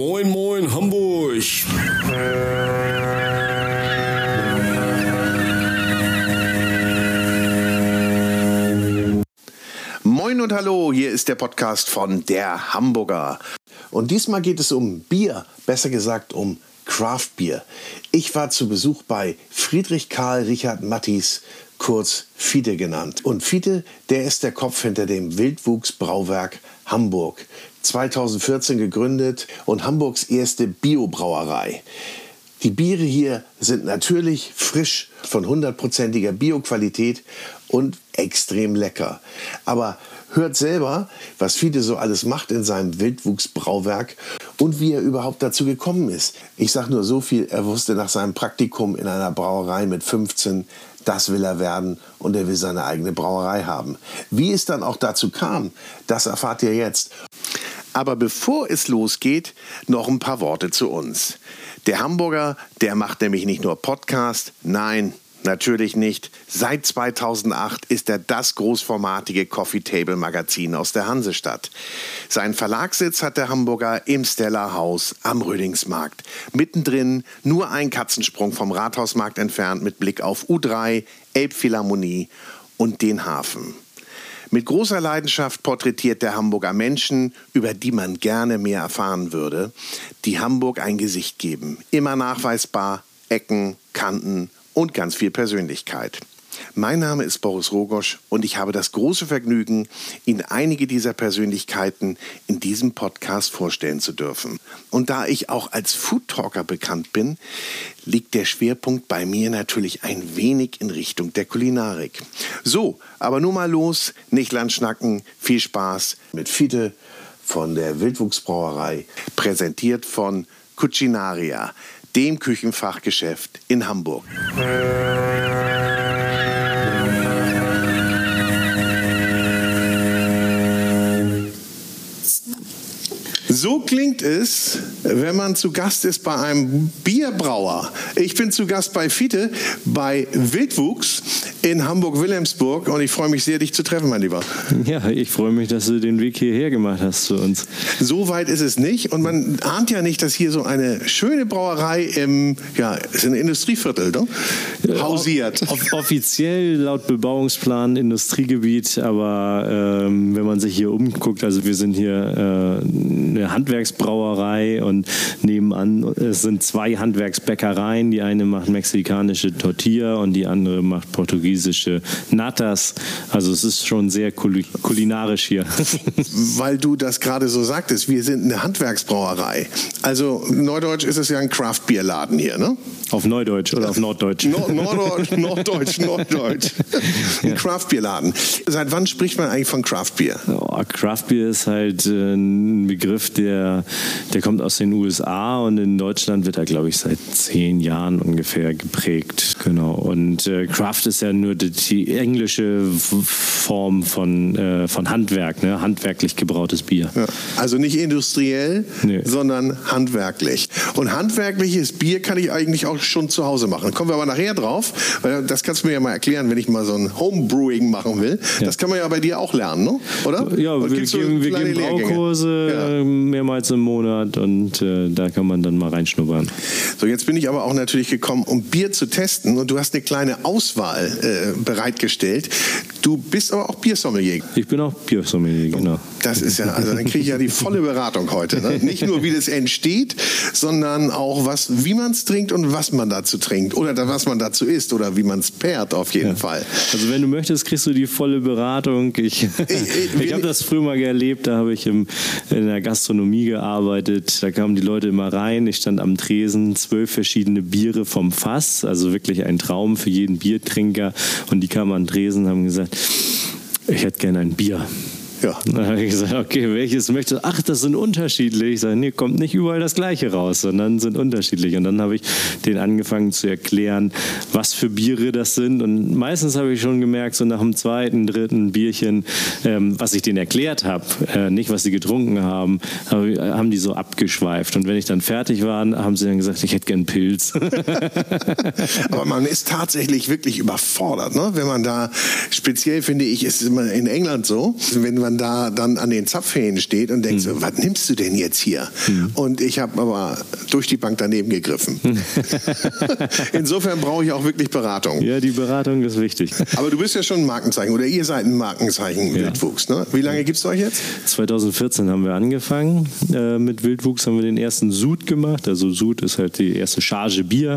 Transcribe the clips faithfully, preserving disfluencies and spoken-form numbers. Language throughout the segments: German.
Moin, moin, Hamburg. Moin und hallo, hier ist der Podcast von der Hamburger. Und diesmal geht es um Bier, besser gesagt um Craft Beer. Ich war zu Besuch bei Friedrich Karl Richard Mattis, kurz Fiete genannt. Und Fiete, der ist der Kopf hinter dem Wildwuchs-Brauwerk Hamburg. zweitausendvierzehn gegründet und Hamburgs erste Biobrauerei. Die Biere hier sind natürlich frisch, von hundertprozentiger Bioqualität und extrem lecker. Aber hört selber, was Fiete so alles macht in seinem Wildwuchsbrauwerk und wie er überhaupt dazu gekommen ist. Ich sage nur so viel, er wusste nach seinem Praktikum in einer Brauerei mit fünfzehn, das will er werden und er will seine eigene Brauerei haben. Wie es dann auch dazu kam, das erfahrt ihr jetzt. Aber bevor es losgeht, noch ein paar Worte zu uns. Der Hamburger, der macht nämlich nicht nur Podcast, nein, natürlich nicht. Seit zweitausendacht ist er das großformatige Coffee-Table-Magazin aus der Hansestadt. Seinen Verlagssitz hat der Hamburger im Stella Haus am Rödingsmarkt. Mittendrin nur ein Katzensprung vom Rathausmarkt entfernt mit Blick auf U drei, Elbphilharmonie und den Hafen. Mit großer Leidenschaft porträtiert der Hamburger Menschen, über die man gerne mehr erfahren würde, die Hamburg ein Gesicht geben. Immer nachweisbar, Ecken, Kanten und ganz viel Persönlichkeit. Mein Name ist Boris Rogosch und ich habe das große Vergnügen, Ihnen einige dieser Persönlichkeiten in diesem Podcast vorstellen zu dürfen. Und da ich auch als Foodtalker bekannt bin, liegt der Schwerpunkt bei mir natürlich ein wenig in Richtung der Kulinarik. So, aber nun mal los, nicht lang schnacken, viel Spaß mit Fiete von der Wildwuchsbrauerei, präsentiert von Cucinaria, dem Küchenfachgeschäft in Hamburg. So klingt es, wenn man zu Gast ist bei einem Bierbrauer. Ich bin zu Gast bei Fiete, bei Wildwuchs in Hamburg-Wilhelmsburg und ich freue mich sehr, dich zu treffen, mein Lieber. Ja, ich freue mich, dass du den Weg hierher gemacht hast zu uns. So weit ist es nicht und man ahnt ja nicht, dass hier so eine schöne Brauerei im, ja, ist ein Industrieviertel, ne? hausiert. Off- offiziell laut Bebauungsplan Industriegebiet, aber ähm, wenn man sich hier umguckt, also wir sind hier äh, eine Handwerksbrauerei und nebenan es sind zwei Handwerksbäckereien. Die eine macht mexikanische Tortilla und die andere macht portugiesische Natas. Also es ist schon sehr kul- kulinarisch hier. Weil du das gerade so sagtest, wir sind eine Handwerksbrauerei. Also Neudeutsch ist es ja ein Craft-Bier-Laden hier, ne? Auf Neudeutsch oder auf Norddeutsch? No, Norddeutsch, Norddeutsch, Norddeutsch. Ein ja. Craft-Bier-Laden. Seit wann spricht man eigentlich von Craft-Bier? Oh, Craft-Bier ist halt äh, ein Begriff, der, der kommt aus den U S A und in Deutschland wird er, glaube ich, seit zehn Jahren ungefähr geprägt. Genau. Und äh, Craft ist ja nur die, die englische Form von, äh, von Handwerk, ne? Handwerklich gebrautes Bier. Ja. Also nicht industriell, nee. sondern handwerklich. Und handwerkliches Bier kann ich eigentlich auch schon zu Hause machen. Kommen wir aber nachher drauf, weil das kannst du mir ja mal erklären, wenn ich mal so ein Homebrewing machen will. Ja. Das kann man ja bei dir auch lernen, ne? Oder? Ja, wir geben, so wir geben Braukurse ja. mehrmals im Monat und äh, da kann man dann mal reinschnuppern. So, jetzt bin ich aber auch natürlich gekommen, um Bier zu testen und du hast eine kleine Auswahl äh, bereitgestellt. Du bist aber auch Biersommelier. Ich bin auch Biersommelier, genau. Das ist ja, also dann kriege ich ja die volle Beratung heute. Ne? Nicht nur, wie das entsteht, sondern auch, was, wie man es trinkt und was man dazu trinkt. Oder was man dazu isst oder wie man es pairt auf jeden ja. Fall. Also wenn du möchtest, kriegst du die volle Beratung. Ich, ich, ich, ich habe das früher mal erlebt, da habe ich im, in der Gastronomie gearbeitet. Da kamen die Leute immer rein. Ich stand am Tresen, zwölf verschiedene Biere vom Fass. Also wirklich ein Traum für jeden Biertrinker. Und die kamen an den Tresen und haben gesagt, ich hätte gerne ein Bier. Ja. Dann habe ich gesagt, okay, welches möchtest du? Ach, das sind unterschiedlich. Ich sage, nee, kommt nicht überall das Gleiche raus, sondern sind unterschiedlich. Und dann habe ich denen angefangen zu erklären, was für Biere das sind. Und meistens habe ich schon gemerkt, so nach dem zweiten, dritten Bierchen, ähm, was ich denen erklärt habe, äh, nicht was sie getrunken haben, hab, haben die so abgeschweift. Und wenn ich dann fertig war, haben sie dann gesagt, ich hätte gern Pilz. Aber man ist tatsächlich wirklich überfordert, ne? Wenn man da, speziell finde ich, ist es immer in England so, wenn man dann da dann an den Zapfhähnen steht und denkt, mhm. so, was nimmst du denn jetzt hier? Mhm. Und ich habe aber durch die Bank daneben gegriffen. Insofern brauche ich auch wirklich Beratung. Ja, die Beratung ist wichtig. Aber du bist ja schon ein Markenzeichen oder ihr seid ein Markenzeichen ja. Wildwuchs. Ne? Wie lange gibt es euch jetzt? zweitausendvierzehn haben wir angefangen. Äh, mit Wildwuchs haben wir den ersten Sud gemacht. Also Sud ist halt die erste Charge Bier.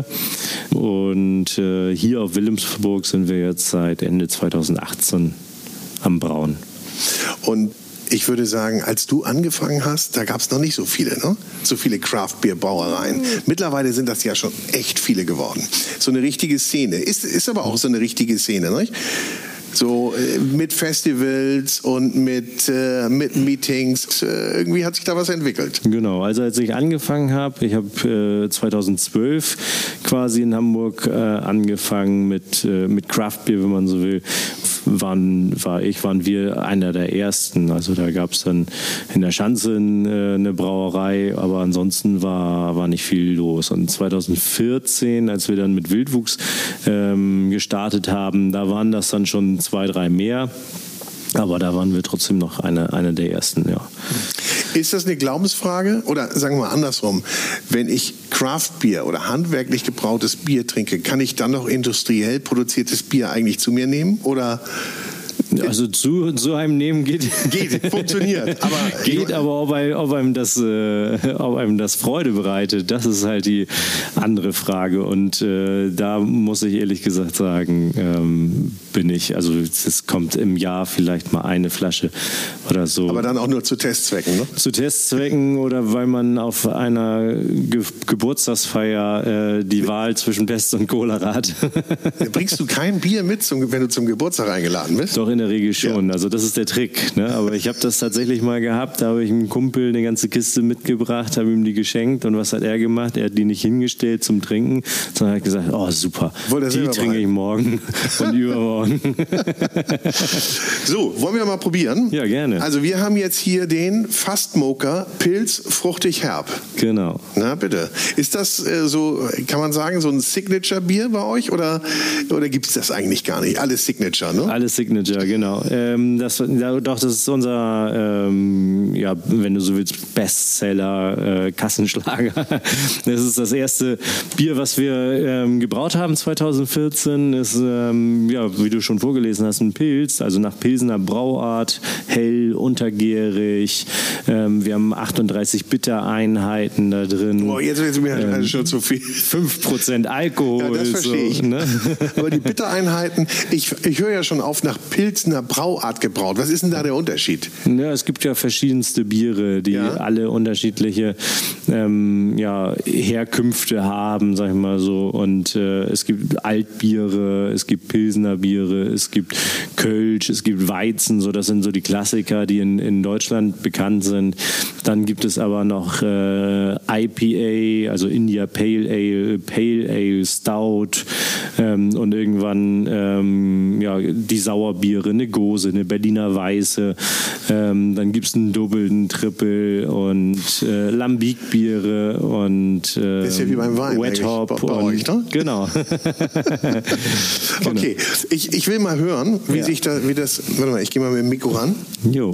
Und äh, hier auf Wilhelmsburg sind wir jetzt seit Ende zweitausendachtzehn am Brauen. Und ich würde sagen, als du angefangen hast, da gab es noch nicht so viele, ne? So viele Craft-Bier-Brauereien. Mittlerweile sind das ja schon echt viele geworden. So eine richtige Szene. Ist, ist aber auch so eine richtige Szene, ne? So äh, mit Festivals und mit, äh, mit Meetings. Äh, irgendwie hat sich da was entwickelt. Genau, also als ich angefangen habe, ich habe äh, zweitausendzwölf quasi in Hamburg äh, angefangen mit, äh, mit Craft Beer, wenn man so will. Waren, war ich, waren wir einer der ersten. Also da gab es dann in der Schanze äh, eine Brauerei, aber ansonsten war, war nicht viel los. Und zweitausendvierzehn, als wir dann mit Wildwuchs ähm, gestartet haben, da waren das dann schon zwei, drei mehr. Aber da waren wir trotzdem noch eine, eine der ersten, ja. Ist das eine Glaubensfrage? Oder sagen wir mal andersrum, wenn ich Craft-Bier oder handwerklich gebrautes Bier trinke, kann ich dann noch industriell produziertes Bier eigentlich zu mir nehmen? Oder... Also zu, zu einem nehmen geht. Geht, funktioniert. Aber geht, aber ob, ein, ob, einem das, äh, ob einem das Freude bereitet, das ist halt die andere Frage. Und äh, da muss ich ehrlich gesagt sagen, ähm, bin ich, also es kommt im Jahr vielleicht mal eine Flasche oder so. Aber dann auch nur zu Testzwecken, ne? Zu Testzwecken oder weil man auf einer Ge- Geburtstagsfeier äh, die Wahl zwischen Pest und Cholera hat. Bringst du kein Bier mit, zum, wenn du zum Geburtstag eingeladen bist? Doch, in der Regel schon. Ja. Also das ist der Trick. Ne? Aber ich habe das tatsächlich mal gehabt. Da habe ich einem Kumpel eine ganze Kiste mitgebracht, habe ihm die geschenkt. Und was hat er gemacht? Er hat die nicht hingestellt zum Trinken, sondern hat gesagt, oh super, die trinke ich morgen und übermorgen. So, wollen wir mal probieren? Ja, gerne. Also wir haben jetzt hier den Fastmoker Pils fruchtig herb. Genau. Na bitte. Ist das äh, so, kann man sagen, so ein Signature-Bier bei euch? Oder, oder gibt es das eigentlich gar nicht? Alles Signature, ne? Alles Signature, genau. Ähm, das, ja, doch, das ist unser, ähm, ja, wenn du so willst, Bestseller, äh, Kassenschlager. Das ist das erste Bier, was wir ähm, gebraut haben zweitausendvierzehn. Ist, ähm, ja, wie du schon vorgelesen hast, ein Pils, also nach Pilsener Brauart, hell, untergärig. Ähm, wir haben achtunddreißig Bittereinheiten da drin. Boah, jetzt ist mir ähm, schon zu viel. fünf Prozent Alkohol. Ja, das verstehe so, ich. Ne? Aber die Bittereinheiten, ich, ich höre ja schon auf nach Pilsener Brauart gebraut. Was ist denn da der Unterschied? Ja, es gibt ja verschiedenste Biere, die ja. alle unterschiedliche ähm, ja, Herkünfte haben, sag ich mal so. Und äh, es gibt Altbiere, es gibt Pilsener Biere, es gibt Kölsch, es gibt Weizen. So, das sind so die Klassiker, die in, in Deutschland bekannt sind. Dann gibt es aber noch äh, I P A, also India Pale Ale, Pale Ale, Stout ähm, und irgendwann ähm, ja, die Sauerbiere, eine Gose, eine Berliner Weiße. Ähm, dann gibt es einen Double, einen Triple und äh, Lambic-Biere und äh, das ist ja wie beim Wein, Wet Hop. Bei, bei und, euch, ne? Genau. genau. Okay, ich, ich will mal hören, wie ja. sich da, wie das. Warte mal, ich gehe mal mit dem Mikro ran. Jo.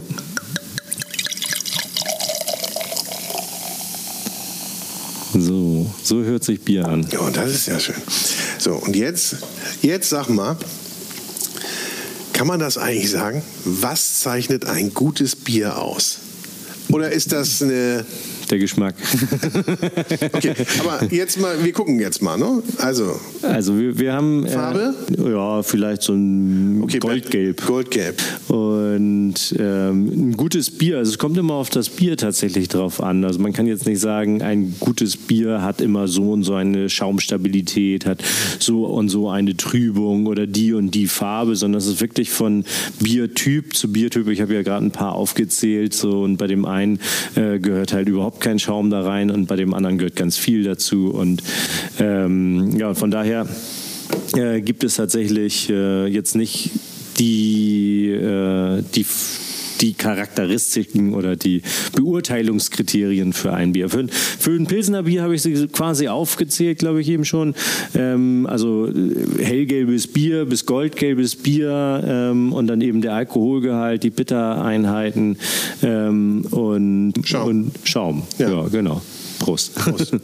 So, so hört sich Bier an. Ja, das ist ja schön. So, und jetzt, jetzt sag mal, kann man das eigentlich sagen? Was zeichnet ein gutes Bier aus? Oder ist das eine... Der Geschmack. Okay, aber jetzt mal, wir gucken jetzt mal, ne? Also, also wir, wir haben... Farbe? Äh, ja, vielleicht so ein okay, Goldgelb. Goldgelb. Und ähm, ein gutes Bier, also es kommt immer auf das Bier tatsächlich drauf an. Also man kann jetzt nicht sagen, ein gutes Bier hat immer so und so eine Schaumstabilität, hat so und so eine Trübung oder die und die Farbe, sondern es ist wirklich von Biertyp zu Biertyp. Ich habe ja gerade ein paar aufgezählt, so, und bei dem einen äh, gehört halt überhaupt kein Schaum da rein und bei dem anderen gehört ganz viel dazu. Und ähm, ja, von daher äh, gibt es tatsächlich äh, jetzt nicht die, äh, die, die Charakteristiken oder die Beurteilungskriterien für ein Bier. Für, für ein Pilsener Bier habe ich sie quasi aufgezählt, glaube ich eben schon. Ähm, also hellgelbes Bier bis goldgelbes Bier ähm, und dann eben der Alkoholgehalt, die Bittereinheiten ähm, und Schaum. Und Schaum. Ja. ja, genau. Prost. Prost.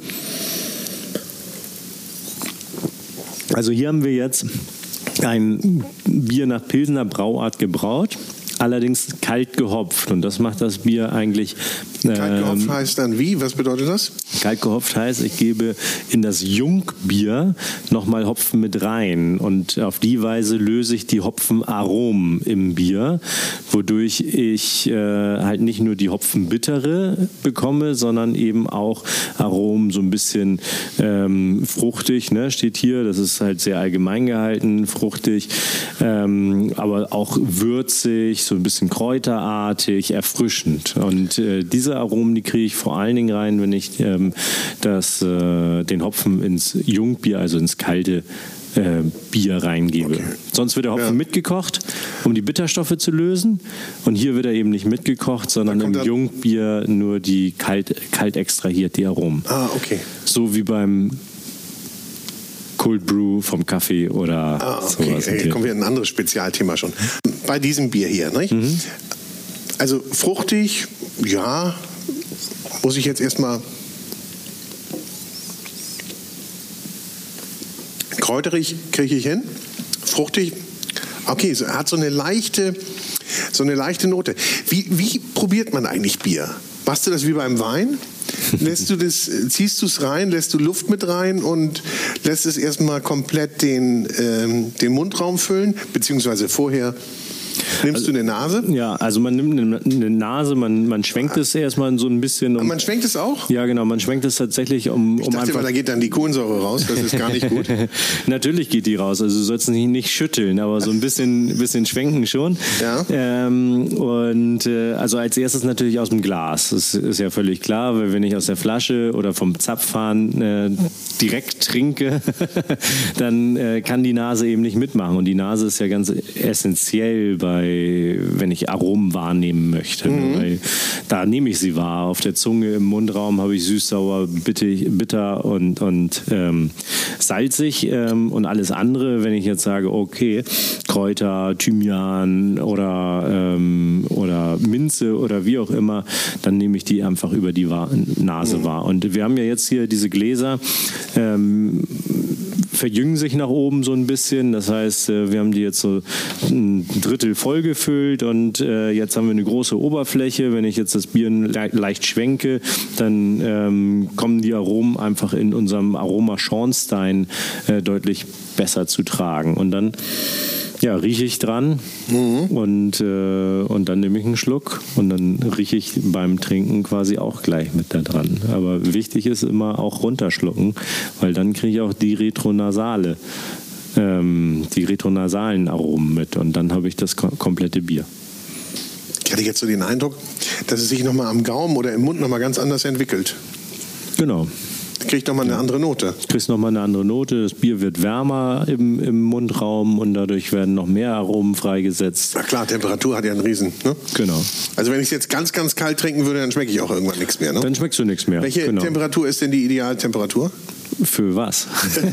Also hier haben wir jetzt ein Bier nach Pilsener Brauart gebraut, allerdings kalt gehopft. Und das macht das Bier eigentlich... Kalt gehopft ähm, heißt dann wie? Was bedeutet das? Kalt gehopft heißt, ich gebe in das Jungbier nochmal Hopfen mit rein. Und auf die Weise löse ich die Hopfenaromen im Bier, wodurch ich äh, halt nicht nur die Hopfenbittere bekomme, sondern eben auch Aromen so ein bisschen ähm, fruchtig, ne, steht hier. Das ist halt sehr allgemein gehalten, fruchtig, ähm, aber auch würzig, so ein bisschen kräuterartig, erfrischend. Und äh, diese Aromen, die kriege ich vor allen Dingen rein, wenn ich ähm, das, äh, den Hopfen ins Jungbier, also ins kalte äh, Bier reingebe. Okay. Sonst wird der Hopfen ja. mitgekocht, um die Bitterstoffe zu lösen. Und hier wird er eben nicht mitgekocht, sondern im Jungbier nur die kalt, kalt extrahiert, die Aromen. Ah, okay. So wie beim Cold Brew vom Kaffee oder ah, okay. sowas. Hey, kommen wir in ein anderes Spezialthema schon. Bei diesem Bier hier, nicht? Mhm. Also fruchtig, ja, muss ich jetzt erstmal kräuterig kriege ich hin, fruchtig, okay, so, hat so eine leichte, so eine leichte Note. Wie, wie probiert man eigentlich Bier? Machst du das wie beim Wein? Lässt du das, ziehst du es rein, lässt du Luft mit rein und lässt es erstmal komplett den, ähm, den Mundraum füllen, beziehungsweise vorher nimmst also, du eine Nase? Ja, also man nimmt eine, eine Nase, man, man schwenkt es erstmal so ein bisschen. Um, man schwenkt es auch? Ja, genau, man schwenkt es tatsächlich um, ich um dachte, einfach... weil da geht dann die Kohlensäure raus, das ist gar nicht gut. Natürlich geht die raus, also du sollst nicht, nicht schütteln, aber so ein bisschen, bisschen schwenken schon. Ja. Ähm, und äh, also als erstes natürlich aus dem Glas, das ist ja völlig klar, weil wenn ich aus der Flasche oder vom Zapfhahn äh, direkt trinke, dann äh, kann die Nase eben nicht mitmachen und die Nase ist ja ganz essentiell bei wenn ich Aromen wahrnehmen möchte. Mhm. Weil da nehme ich sie wahr. Auf der Zunge, im Mundraum habe ich süß, sauer, bitter und, und ähm, salzig ähm, und alles andere, wenn ich jetzt sage, okay, Kräuter, Thymian oder, ähm, oder Minze oder wie auch immer, dann nehme ich die einfach über die Nase mhm. wahr. Und wir haben ja jetzt hier diese Gläser, ähm, verjüngen sich nach oben so ein bisschen. Das heißt, wir haben die jetzt so ein Drittel voll gefüllt und äh, jetzt haben wir eine große Oberfläche. Wenn ich jetzt das Bier le- leicht schwenke, dann ähm, kommen die Aromen einfach in unserem Aroma-Schornstein äh, deutlich besser zu tragen. Und dann ja, rieche ich dran mhm. und, äh, und dann nehme ich einen Schluck und dann rieche ich beim Trinken quasi auch gleich mit da dran. Aber wichtig ist immer auch runterschlucken, weil dann kriege ich auch die retronasale ähm, die retronasalen Aromen mit und dann habe ich das kom- komplette Bier. Ich hatte jetzt so den Eindruck, dass es sich nochmal am Gaumen oder im Mund nochmal ganz anders entwickelt. Genau. Kriegt nochmal eine andere Note. Du kriegst nochmal eine andere Note. Das Bier wird wärmer im, im Mundraum und dadurch werden noch mehr Aromen freigesetzt. Na klar, Temperatur hat ja einen Riesen. Ne? Genau. Also wenn ich es jetzt ganz, ganz kalt trinken würde, dann schmecke ich auch irgendwann nichts mehr. Ne? Dann schmeckst du nichts mehr. Welche genau. Temperatur ist denn die Idealtemperatur? Für was?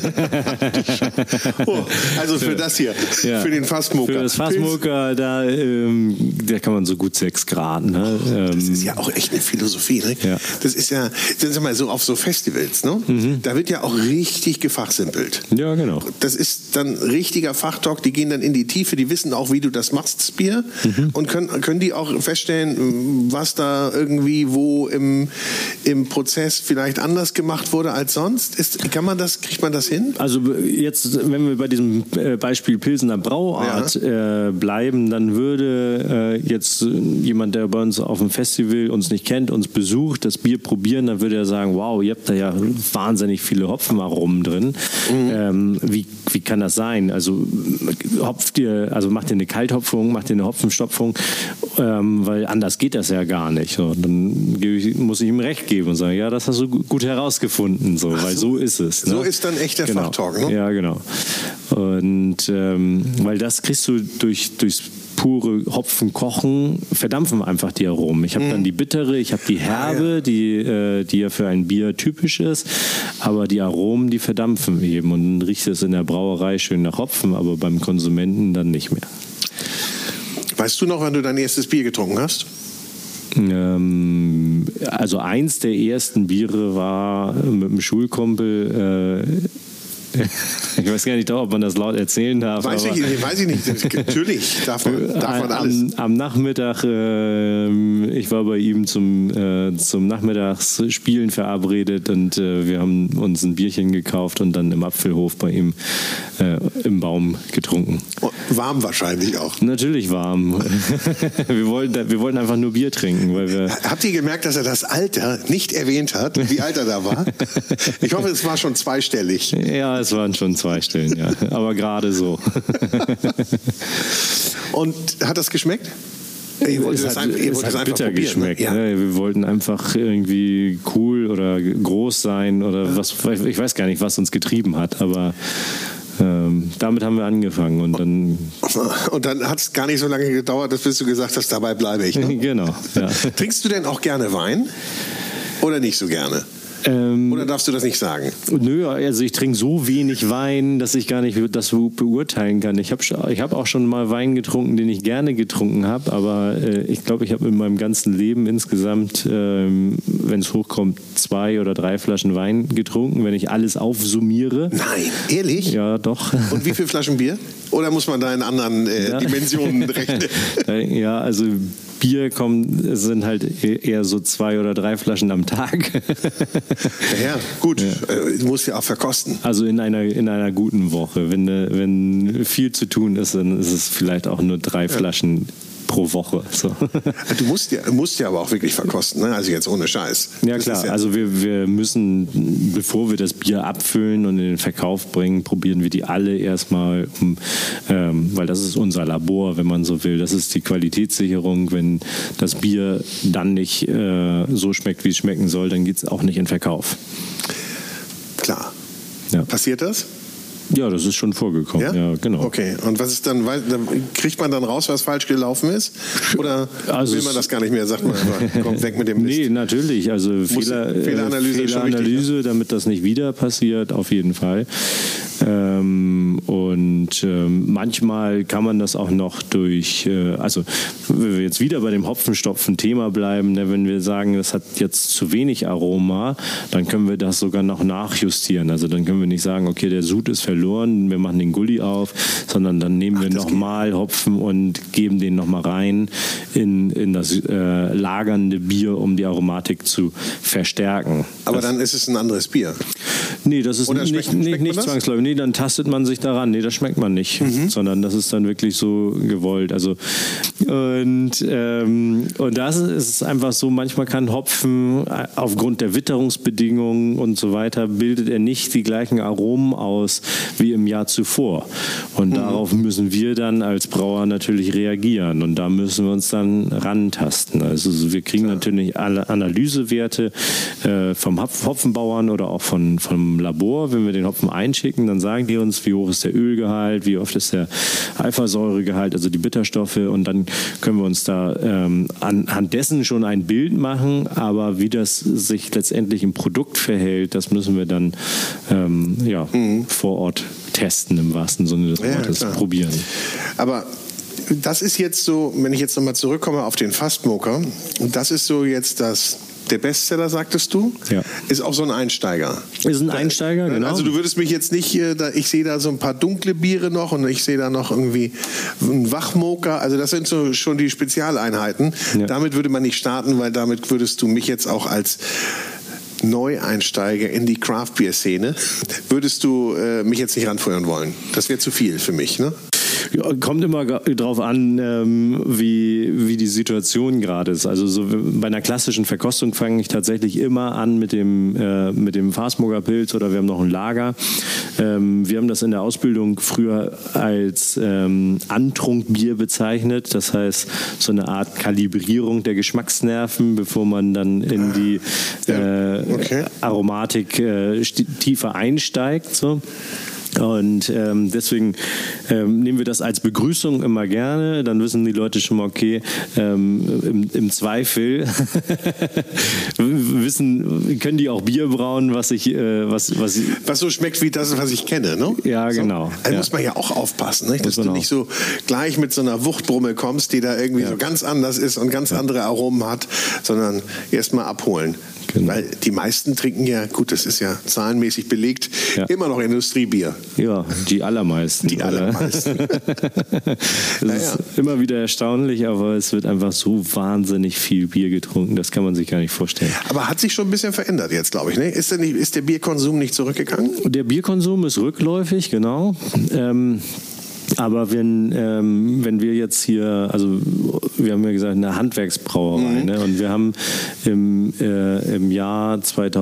oh, also für das hier, ja. Für den Fassmoker. Für das Fassmoker, da, ähm, da kann man so gut sechs Grad. Ne? Oh, das ist ja auch echt eine Philosophie. Ne? Ja. Das ist ja, sind Sie mal so auf so Festivals, ne? Mhm. Da wird ja auch richtig gefachsimpelt. Ja, genau. Das ist dann richtiger Fachtalk, die gehen dann in die Tiefe, die wissen auch, wie du das machst, das Bier. Mhm. Und können, können die auch feststellen, was da irgendwie wo im, im Prozess vielleicht anders gemacht wurde als sonst. Ist Kann man das, kriegt man das hin? Also jetzt, wenn wir bei diesem Beispiel Pilsener Brauart ja. äh, bleiben, dann würde äh, jetzt jemand, der bei uns auf dem Festival uns nicht kennt, uns besucht, das Bier probieren, dann würde er sagen, wow, ihr habt da ja wahnsinnig viele Hopfenaromen drin. Mhm. Ähm, wie, wie kann das sein? Also hopft ihr, also macht ihr eine Kalthopfung, macht ihr eine Hopfenstopfung, ähm, weil anders geht das ja gar nicht. So, dann ich, muss ich ihm recht geben und sagen, ja, das hast du gut herausgefunden, so, weil so ist es. Ne? So ist dann echt der genau. Fachtalk, ne? Ja, genau. Und ähm, weil das kriegst du durch, durchs pure Hopfen kochen, verdampfen einfach die Aromen. Ich habe mhm. dann die bittere, ich habe die herbe, ah, ja. die, äh, die ja für ein Bier typisch ist, aber die Aromen, die verdampfen eben und dann riecht es in der Brauerei schön nach Hopfen, aber beim Konsumenten dann nicht mehr. Weißt du noch, wann du dein erstes Bier getrunken hast? Ähm, also eins der ersten Biere war mit einem Schulkumpel. Äh, ich weiß gar nicht, ob man das laut erzählen darf. Weiß, ich, weiß ich nicht. Natürlich darf man, darf man alles. Am, am Nachmittag, äh, ich war bei ihm zum, äh, zum Nachmittagsspielen verabredet und äh, wir haben uns ein Bierchen gekauft und dann im Apfelhof bei ihm äh, im Baum getrunken. Oh, warm wahrscheinlich auch. Natürlich warm. wir, wollten, wir wollten einfach nur Bier trinken. Weil wir Habt ihr gemerkt, dass er das Alter nicht erwähnt hat, wie alt er da war? Ich hoffe, es war schon zweistellig. Ja, es waren schon zwei Stellen, ja. Aber gerade so. Und hat das geschmeckt? Ihr wolltet es das hat, einfach, ihr es wolltet hat das einfach bitter probieren, geschmeckt. Ne? Ja. Ne? Wir wollten einfach irgendwie cool oder groß sein oder was. Ich weiß gar nicht, was uns getrieben hat, aber ähm, damit haben wir angefangen und dann. Und dann hat es gar nicht so lange gedauert, bis du gesagt hast, dabei bleibe ich. Ne? Genau. Ja. Trinkst du denn auch gerne Wein oder nicht so gerne? Ähm, Oder darfst du das nicht sagen? Nö, also ich trinke so wenig Wein, dass ich gar nicht das beurteilen kann. Ich habe ich hab auch schon mal Wein getrunken, den ich gerne getrunken habe, aber äh, ich glaube, ich habe in meinem ganzen Leben insgesamt, äh, wenn es hochkommt, zwei oder drei Flaschen Wein getrunken, wenn ich alles aufsummiere. Nein, ehrlich? Ja, doch. Und wie viele Flaschen Bier? Oder muss man da in anderen äh, ja. Dimensionen rechnen? Ja, also Bier kommen, sind halt eher so zwei oder drei Flaschen am Tag. Ja, gut, ja. Äh, du musst ja auch verkosten. Also in einer, in einer guten Woche. Wenn, wenn viel zu tun ist, dann ist es vielleicht auch nur drei ja. Flaschen pro Woche. So. Du musst ja, musst ja aber auch wirklich verkosten, ne? Also jetzt ohne Scheiß. Ja, klar. Ja also wir, wir müssen, bevor wir das Bier abfüllen und in den Verkauf bringen, probieren wir die alle erstmal, um, ähm, weil das ist unser Labor, wenn man so will. Das ist die Qualitätssicherung. Wenn das Bier dann nicht äh, so schmeckt, wie es schmecken soll, dann geht es auch nicht in den Verkauf. Klar. Ja. Passiert das? Ja, das ist schon vorgekommen. Ja? Ja, genau. Okay. Und was ist dann, kriegt man dann raus, was falsch gelaufen ist? Oder also will man das gar nicht mehr? Sagt man einfach, kommt weg mit dem Mist. Nee, natürlich. Also Fehler, Fehleranalyse, äh, Fehleranalyse wichtig, ja? Damit das nicht wieder passiert, auf jeden Fall. Ähm, und ähm, manchmal kann man das auch noch durch, äh, also wenn wir jetzt wieder bei dem Hopfenstopfen-Thema bleiben, ne, wenn wir sagen, das hat jetzt zu wenig Aroma, dann können wir das sogar noch nachjustieren. Also dann können wir nicht sagen, okay, der Sud ist verloren, wir machen den Gully auf, sondern dann nehmen Ach, wir nochmal Hopfen und geben den nochmal rein in, in das äh, lagernde Bier, um die Aromatik zu verstärken. Aber das, dann ist es ein anderes Bier? Nee, das ist Oder nicht, schmeckt, nicht, schmeckt nicht zwangsläufig. Nee, dann tastet man sich daran. Nee, das schmeckt man nicht. Mhm. Sondern das ist dann wirklich so gewollt. Also, und, ähm, und das ist es einfach so, manchmal kann Hopfen aufgrund der Witterungsbedingungen und so weiter, bildet er nicht die gleichen Aromen aus wie im Jahr zuvor. Und mhm. darauf müssen wir dann als Brauer natürlich reagieren. Und da müssen wir uns dann rantasten. Also wir kriegen ja. natürlich alle Analysewerte äh, vom Hopfenbauern oder auch von, vom Labor. Wenn wir den Hopfen einschicken, dann sagen die uns, wie hoch ist der Ölgehalt, wie oft ist der Alphasäuregehalt, also die Bitterstoffe. Und dann können wir uns da ähm, anhand dessen schon ein Bild machen. Aber wie das sich letztendlich im Produkt verhält, das müssen wir dann ähm, ja, mhm. vor Ort testen, im wahrsten Sinne des Wortes, ja, probieren. Aber das ist jetzt so, wenn ich jetzt nochmal zurückkomme auf den Fastmoker, das ist so jetzt das, der Bestseller, sagtest du, ja. ist auch so ein Einsteiger. Ist ein Einsteiger, genau. Also du würdest mich jetzt nicht, ich sehe da so ein paar dunkle Biere noch und ich sehe da noch irgendwie einen Wachmoker, also das sind so schon die Spezialeinheiten. Ja. Damit würde man nicht starten, weil damit würdest du mich jetzt auch als Neueinsteiger in die Craft-Bier-Szene, würdest du äh, mich jetzt nicht ranfeuern wollen. Das wäre zu viel für mich, ne? Ja, kommt immer drauf an, ähm, wie, wie die Situation gerade ist. Also so bei einer klassischen Verkostung fange ich tatsächlich immer an mit dem, äh, mit dem Fastmoker Pilz oder wir haben noch ein Lager. Ähm, wir haben das in der Ausbildung früher als ähm, Antrunkbier bezeichnet. Das heißt, so eine Art Kalibrierung der Geschmacksnerven, bevor man dann in die äh, okay. Aromatik äh, tiefer einsteigt. So. Und ähm, deswegen ähm, nehmen wir das als Begrüßung immer gerne. Dann wissen die Leute schon mal, okay, ähm, im, im Zweifel wissen, können die auch Bier brauen, was ich, äh, was, was, was so schmeckt wie das, was ich kenne, ne? Ja, so? genau. Da ja. muss man ja auch aufpassen, ne? Dass Muss du man nicht so gleich mit so einer Wuchtbrumme kommst, die da irgendwie ja. so ganz anders ist und ganz ja. andere Aromen hat, sondern erst mal abholen. Genau. Weil die meisten trinken ja, gut, das ist ja zahlenmäßig belegt, ja. immer noch Industriebier. Ja, die allermeisten. Die allermeisten. Das ja, ist ja. immer wieder erstaunlich, aber es wird einfach so wahnsinnig viel Bier getrunken, das kann man sich gar nicht vorstellen. Aber hat sich schon ein bisschen verändert jetzt, glaube ich, ne? Ist der, nicht, ist der Bierkonsum nicht zurückgegangen? Der Bierkonsum ist rückläufig, genau. Ähm, Aber wenn, ähm, wenn wir jetzt hier, also wir haben ja gesagt, eine Handwerksbrauerei, mhm. ne? Und wir haben im, äh, im Jahr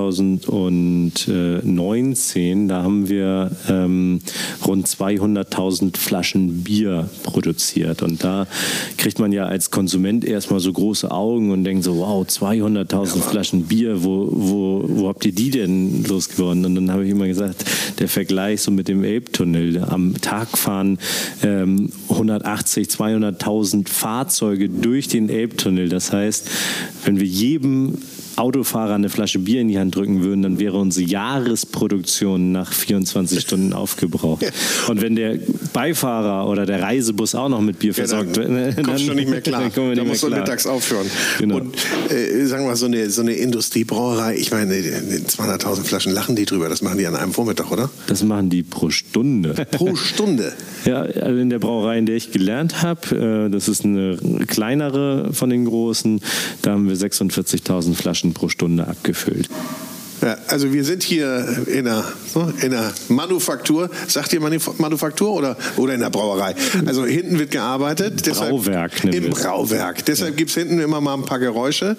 zweitausendneunzehn, da haben wir ähm, rund zweihunderttausend Flaschen Bier produziert. Und da kriegt man ja als Konsument erstmal so große Augen und denkt so, wow, zweihunderttausend ja, Flaschen Bier, wo, wo, wo habt ihr die denn losgeworden? Und dann habe ich immer gesagt, der Vergleich so mit dem Elbtunnel, am Tag fahren Ähm, hundertachtzig, zweihunderttausend Fahrzeuge durch den Elbtunnel. Das heißt, wenn wir jedem Autofahrer eine Flasche Bier in die Hand drücken würden, dann wäre unsere Jahresproduktion nach vierundzwanzig Stunden aufgebraucht. Ja. Und wenn der Beifahrer oder der Reisebus auch noch mit Bier ja, versorgt wird, dann, dann kommst du nicht mehr klar. Da musst du mittags aufhören. Genau. Und äh, sagen wir mal, so eine, so eine Industriebrauerei, ich meine, zweihunderttausend Flaschen lachen die drüber, das machen die an einem Vormittag, oder? Das machen die pro Stunde. Pro Stunde? Ja, also in der Brauerei, in der ich gelernt habe, äh, das ist eine kleinere von den großen, da haben wir sechsundvierzigtausend Flaschen pro Stunde abgefüllt. Ja, also wir sind hier in einer, in einer Manufaktur. Sagt ihr Manufaktur oder, oder in der Brauerei? Also hinten wird gearbeitet. Deshalb, Brauwerk. Im Brauwerk. Deshalb ja. gibt es hinten immer mal ein paar Geräusche.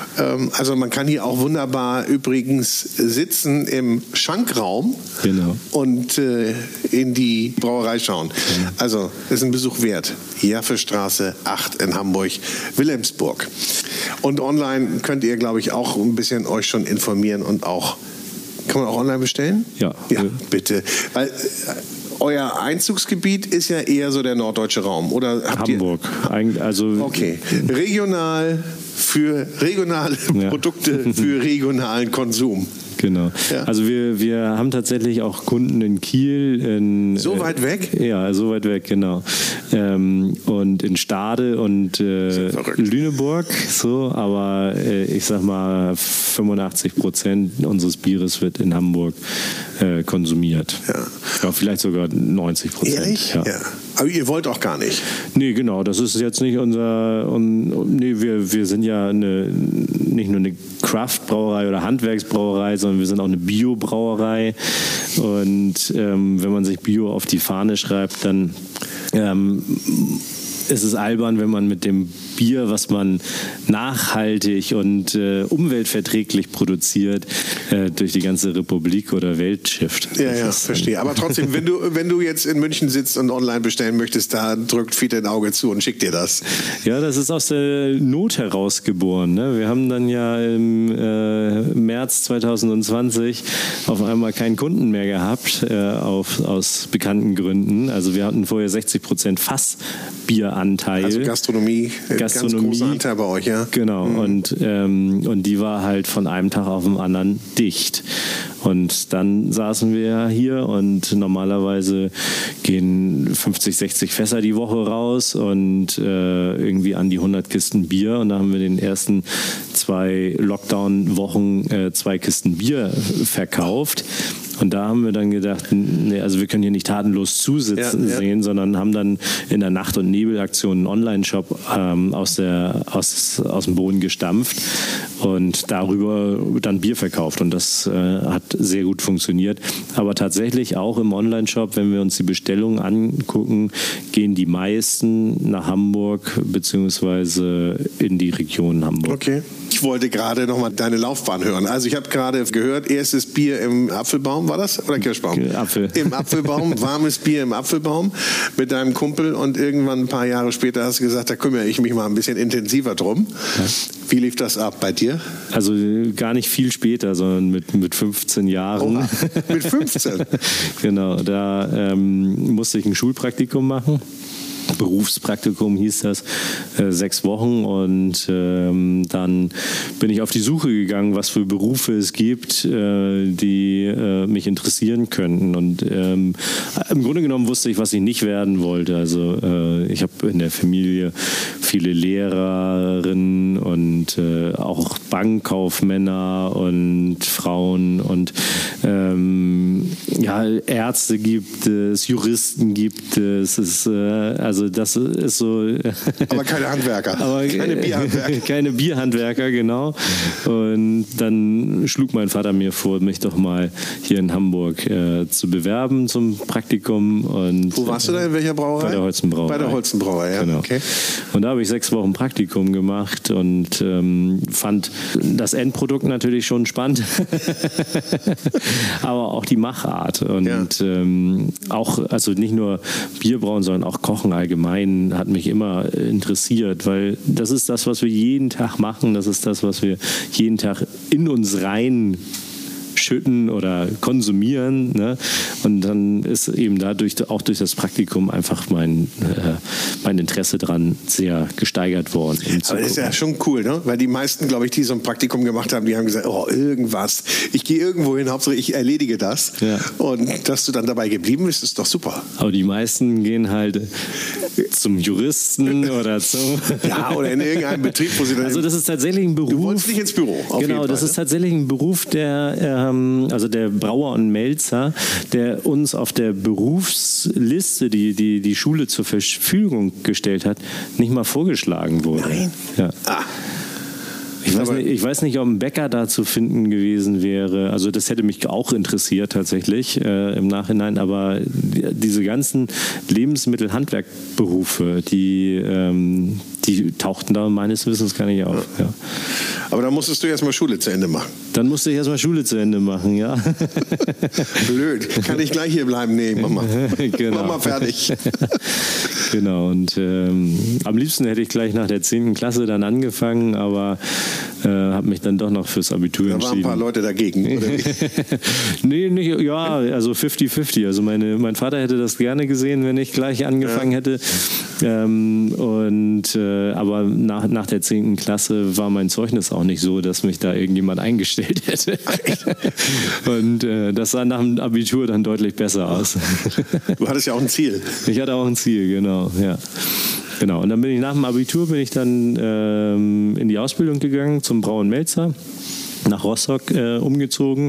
Also man kann hier auch wunderbar übrigens sitzen im Schankraum genau. und in die Brauerei schauen. Mhm. Also das ist ein Besuch wert. Jaffestraße acht in Hamburg, Wilhelmsburg. Und online könnt ihr, glaube ich, auch ein bisschen euch schon informieren und auch, kann man auch online bestellen? Ja. Ja, bitte. Weil äh, euer Einzugsgebiet ist ja eher so der norddeutsche Raum, oder? Habt Hamburg. Ihr? Also okay. Regional für regionale ja. Produkte für regionalen Konsum. Genau. Ja. Also wir, wir haben tatsächlich auch Kunden in Kiel. In, so weit weg? Äh, ja, so weit weg, genau. Ähm, und in Stade und äh, Lüneburg. So, aber äh, ich sag mal, fünfundachtzig Prozent unseres Bieres wird in Hamburg äh, konsumiert. Ja. Ja, vielleicht sogar neunzig Prozent. Ehrlich? Ja. Ja. Aber ihr wollt auch gar nicht? Nee, genau. Das ist jetzt nicht unser... Un, nee, wir, wir sind ja eine, nicht nur eine Craft-Brauerei oder Handwerksbrauerei, sondern wir sind auch eine Bio-Brauerei. Und ähm, wenn man sich Bio auf die Fahne schreibt, dann ähm, ist es albern, wenn man mit dem Bier, was man nachhaltig und äh, umweltverträglich produziert, äh, durch die ganze Republik oder Welt schifft. Ja, ja, verstehe. Aber trotzdem, wenn du, wenn du jetzt in München sitzt und online bestellen möchtest, da drückt Fiete ein Auge zu und schickt dir das. Ja, das ist aus der Not heraus geboren. Ne? Wir haben dann ja im äh, März zweitausendzwanzig auf einmal keinen Kunden mehr gehabt, äh, auf, aus bekannten Gründen. Also wir hatten vorher sechzig Prozent Fassbieranteil. Also Gastronomie. Gastronomie. Ganz großer Anteil bei euch, ja? Genau, mhm. und, ähm, und die war halt von einem Tag auf den anderen dicht. Und dann saßen wir hier und normalerweise gehen fünfzig, sechzig Fässer die Woche raus und äh, irgendwie an die hundert Kisten Bier. Und da haben wir den ersten zwei Lockdown-Wochen äh, zwei Kisten Bier verkauft. Und da haben wir dann gedacht, nee, also wir können hier nicht tatenlos zusitzen ja, sehen, ja. sondern haben dann in der Nacht- und Nebelaktion einen Online-Shop ähm, aus, der, aus, aus dem Boden gestampft und darüber dann Bier verkauft. Und das äh, hat sehr gut funktioniert. Aber tatsächlich auch im Online-Shop, wenn wir uns die Bestellungen angucken, gehen die meisten nach Hamburg beziehungsweise in die Region Hamburg. Okay. Ich wollte gerade noch mal deine Laufbahn hören. Also ich habe gerade gehört, erstes Bier im Apfelbaum, war das? Oder Kirschbaum? Apfel. Im Apfelbaum, warmes Bier im Apfelbaum mit deinem Kumpel und irgendwann ein paar Jahre später hast du gesagt, da kümmere ich mich mal ein bisschen intensiver drum. Wie lief das ab bei dir? Also gar nicht viel später, sondern mit, mit fünfzehn Jahren. Oha, mit fünfzehn? Genau, da ähm, musste ich ein Schulpraktikum machen. Berufspraktikum hieß das, äh, sechs Wochen und ähm, dann bin ich auf die Suche gegangen, was für Berufe es gibt, äh, die äh, mich interessieren könnten und ähm, im Grunde genommen wusste ich, was ich nicht werden wollte. Also äh, ich habe in der Familie viele Lehrerinnen und äh, auch Bankkaufmänner und Frauen und ähm, ja, Ärzte gibt es, Juristen gibt es, es ist, äh, also das ist so. Aber keine Handwerker. Aber keine Bierhandwerker. Keine Bierhandwerker, genau. Und dann schlug mein Vater mir vor, mich doch mal hier in Hamburg äh, zu bewerben zum Praktikum. Und, Wo warst du da? In welcher Brauerei? Bei der Holzenbrauerei. Bei der Holzenbrauerei, ja. Genau. Okay. Und da habe ich sechs Wochen Praktikum gemacht und ähm, fand das Endprodukt natürlich schon spannend. Aber auch die Machart. Und Ja. ähm, auch, also nicht nur Bierbrauen, sondern auch Kochen allgemein hat mich immer interessiert, weil das ist das, was wir jeden Tag machen, das ist das, was wir jeden Tag in uns rein schütten oder konsumieren. Ne? Und dann ist eben dadurch, auch durch das Praktikum, einfach mein, äh, mein Interesse daran sehr gesteigert worden. Aber das ist ja schon cool, ne? Weil die meisten, glaube ich, die so ein Praktikum gemacht haben, die haben gesagt, oh, irgendwas, ich gehe irgendwo hin, Hauptsache ich erledige das. Ja. Und dass du dann dabei geblieben bist, ist doch super. Aber die meisten gehen halt zum Juristen oder zum... Ja, oder in irgendeinem Betrieb, wo sie dann... Also das ist tatsächlich ein Beruf... Du wolltest nicht ins Büro, auf Genau, jeden das Fall, ist tatsächlich ein Beruf, der, ähm, also der Brauer und Melzer, der uns auf der Berufsliste, die die, die Schule zur Verfügung gestellt hat, nicht mal vorgeschlagen wurde. Nein? Ja. Ah. Ich weiß, nicht, ich weiß nicht, ob ein Bäcker da zu finden gewesen wäre. Also das hätte mich auch interessiert tatsächlich äh, im Nachhinein. Aber die, diese ganzen Lebensmittelhandwerkberufe, die, ähm, die tauchten da meines Wissens gar nicht auf. Ja. Aber dann musstest du erstmal Schule zu Ende machen. Dann musste ich erstmal Schule zu Ende machen, ja. Blöd. Kann ich gleich hier bleiben? Nee, Mama. Genau. Mama fertig. Genau. Und ähm, am liebsten hätte ich gleich nach der zehnten Klasse dann angefangen, aber äh, habe mich dann doch noch fürs Abitur da entschieden. Da waren ein paar Leute dagegen, oder nicht? Nee, nicht, ja, also fifty fifty. Also meine, mein Vater hätte das gerne gesehen, wenn ich gleich angefangen ja. hätte. Ähm, und, äh, aber nach, nach der zehnten Klasse war mein Zeugnis auch nicht so, dass mich da irgendjemand eingestellt hätte. Und äh, das sah nach dem Abitur dann deutlich besser aus. Du hattest ja auch ein Ziel. Ich hatte auch ein Ziel, genau, ja. Genau, und dann bin ich nach dem Abitur bin ich dann ähm, in die Ausbildung gegangen zum Brau- und Melzer. Nach Rostock äh, umgezogen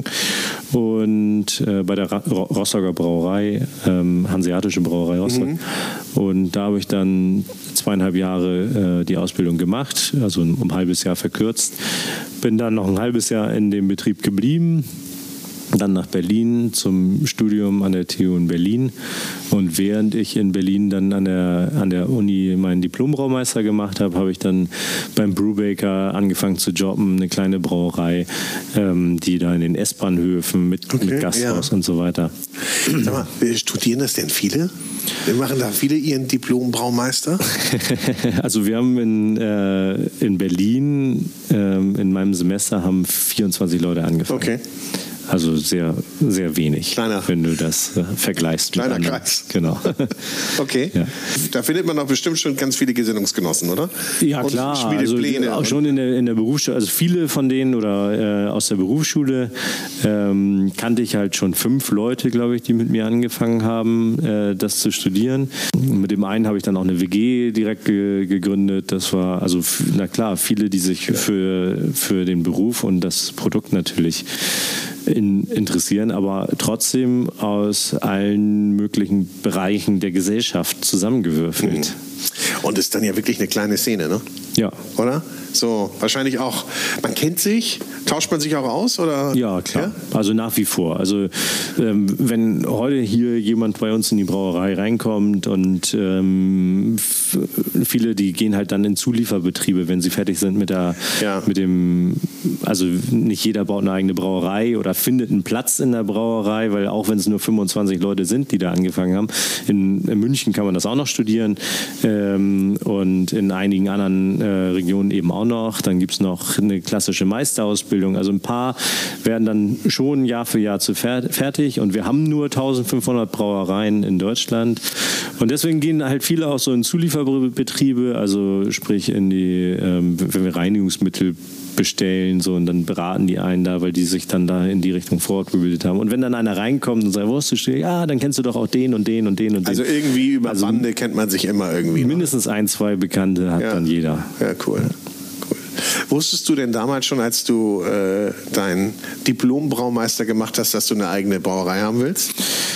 und äh, bei der Ra- Rostocker Brauerei, ähm, Hanseatische Brauerei Rostock. Mhm. Und da habe ich dann zweieinhalb Jahre äh, die Ausbildung gemacht, also um ein halbes Jahr verkürzt. Bin dann noch ein halbes Jahr in dem Betrieb geblieben. Dann nach Berlin zum Studium an der T U in Berlin. Und während ich in Berlin dann an der, an der Uni meinen Diplombraumeister gemacht habe, habe ich dann beim Brewbaker angefangen zu jobben, eine kleine Brauerei, ähm, die da in den S-Bahnhöfen mit, okay, mit Gasthaus ja. und so weiter. Sag mal, studieren das denn viele? Machen da viele ihren Diplombraumeister? Also wir haben in, äh, in Berlin äh, in meinem Semester haben vierundzwanzig Leute angefangen. Okay. Also sehr, sehr wenig, Kleiner. wenn du das äh, vergleichst. Kleiner mit Kreis. Genau. Okay. Ja. Da findet man doch bestimmt schon ganz viele Gesinnungsgenossen, oder? Ja, und klar. Also, auch schon in der, in der Berufsschule. Also viele von denen oder äh, aus der Berufsschule ähm, kannte ich halt schon fünf Leute, glaube ich, die mit mir angefangen haben, äh, das zu studieren. Mit dem einen habe ich dann auch eine W G direkt ge- gegründet. Das war, also, na klar, viele, die sich für, für den Beruf und das Produkt natürlich In, interessieren, aber trotzdem aus allen möglichen Bereichen der Gesellschaft zusammengewürfelt. Und ist dann ja wirklich eine kleine Szene, ne? Ja. Oder? So, wahrscheinlich auch, man kennt sich, tauscht man sich auch aus? Oder? Ja, klar. Ja? Also nach wie vor. Also ähm, wenn heute hier jemand bei uns in die Brauerei reinkommt und ähm, viele, die gehen halt dann in Zulieferbetriebe, wenn sie fertig sind mit der, ja. mit dem, also nicht jeder baut eine eigene Brauerei oder findet einen Platz in der Brauerei, weil auch wenn es nur fünfundzwanzig Leute sind, die da angefangen haben, in, in München kann man das auch noch studieren ähm, und in einigen anderen äh, Regionen eben auch noch. Dann gibt es noch eine klassische Meisterausbildung. Also ein paar werden dann schon Jahr für Jahr zu fer- fertig und wir haben nur eintausendfünfhundert Brauereien in Deutschland und deswegen gehen halt viele auch so in Zulieferbetriebe, also sprich in die, ähm, wenn wir Reinigungsmittel bestellen so und dann beraten die einen da, weil die sich dann da in die Richtung fortgebildet haben. Und wenn dann einer reinkommt und sagt, wo hast du stehen? Ja, dann kennst du doch auch den und den und den und den. Also irgendwie über also Bande kennt man sich immer irgendwie. Mindestens noch. ein, zwei Bekannte hat ja. dann jeder. Ja, cool. Wusstest du denn damals schon, als du äh, deinen Diplom-Braumeister gemacht hast, dass du eine eigene Brauerei haben willst?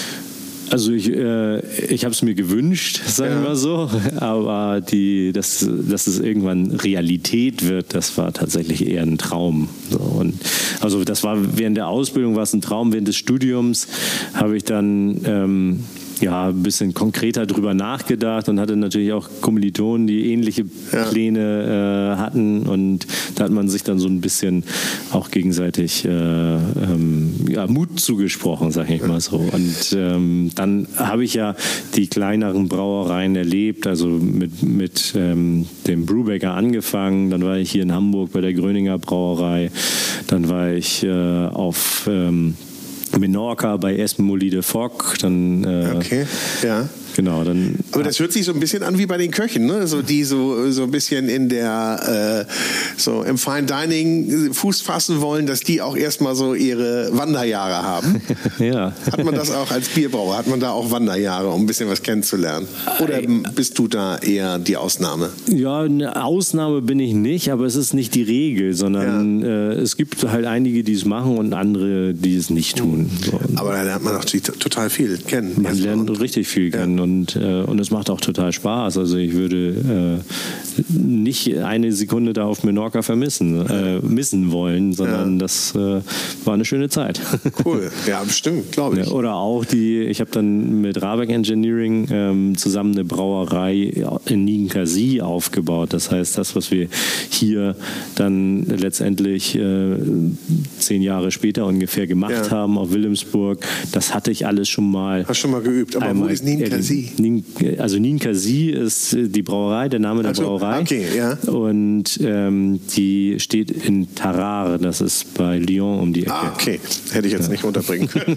Also ich, äh, ich habe es mir gewünscht, sagen wir ja. mal so, aber die, dass, dass es irgendwann Realität wird, das war tatsächlich eher ein Traum. So, und also das war während der Ausbildung war es ein Traum, während des Studiums habe ich dann ähm, ja, ein bisschen konkreter drüber nachgedacht und hatte natürlich auch Kommilitonen, die ähnliche ja. Pläne äh, hatten und da hat man sich dann so ein bisschen auch gegenseitig äh, ähm, ja, Mut zugesprochen, sag ich mal so. Und ähm, dann habe ich ja die kleineren Brauereien erlebt, also mit, mit ähm, dem Brubaker angefangen, dann war ich hier in Hamburg bei der Gröninger Brauerei, dann war ich äh, auf ähm, Menorca bei Esmoli de Foc, dann äh, okay, ja. Genau, dann. Aber das hört sich so ein bisschen an wie bei den Köchen, ne? So, die so, so ein bisschen in der, äh, so im Fine Dining Fuß fassen wollen, dass die auch erstmal so ihre Wanderjahre haben. Ja. Hat man das auch als Bierbrauer? Hat man da auch Wanderjahre, um ein bisschen was kennenzulernen? Oder bist du da eher die Ausnahme? Ja, eine Ausnahme bin ich nicht, aber es ist nicht die Regel, sondern ja. äh, es gibt halt einige, die es machen und andere, die es nicht tun. So. Aber da lernt man auch total viel kennen. Man lernt und, richtig viel kennen. Ja. Und, äh, und es macht auch total Spaß. Also ich würde äh, nicht eine Sekunde da auf Menorca vermissen, äh, missen wollen, sondern ja. das äh, war eine schöne Zeit. Cool, ja, bestimmt, glaube ich. Ja, oder auch die, ich habe dann mit Rabeck Engineering ähm, zusammen eine Brauerei in Ninkasi aufgebaut. Das heißt, das, was wir hier dann letztendlich äh, zehn Jahre später ungefähr gemacht ja. haben auf Wilhelmsburg, das hatte ich alles schon mal. Hast schon mal geübt, aber wo ist Ninkasi? Also Ninkasi ist die Brauerei, der Name der also, Brauerei. Okay, ja. Und ähm, die steht in Tarare, das ist bei Lyon um die Ecke. Ah, okay. Hätte ich jetzt ja. nicht unterbringen können.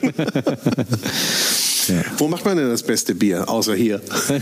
Ja. Wo macht man denn das beste Bier, außer hier?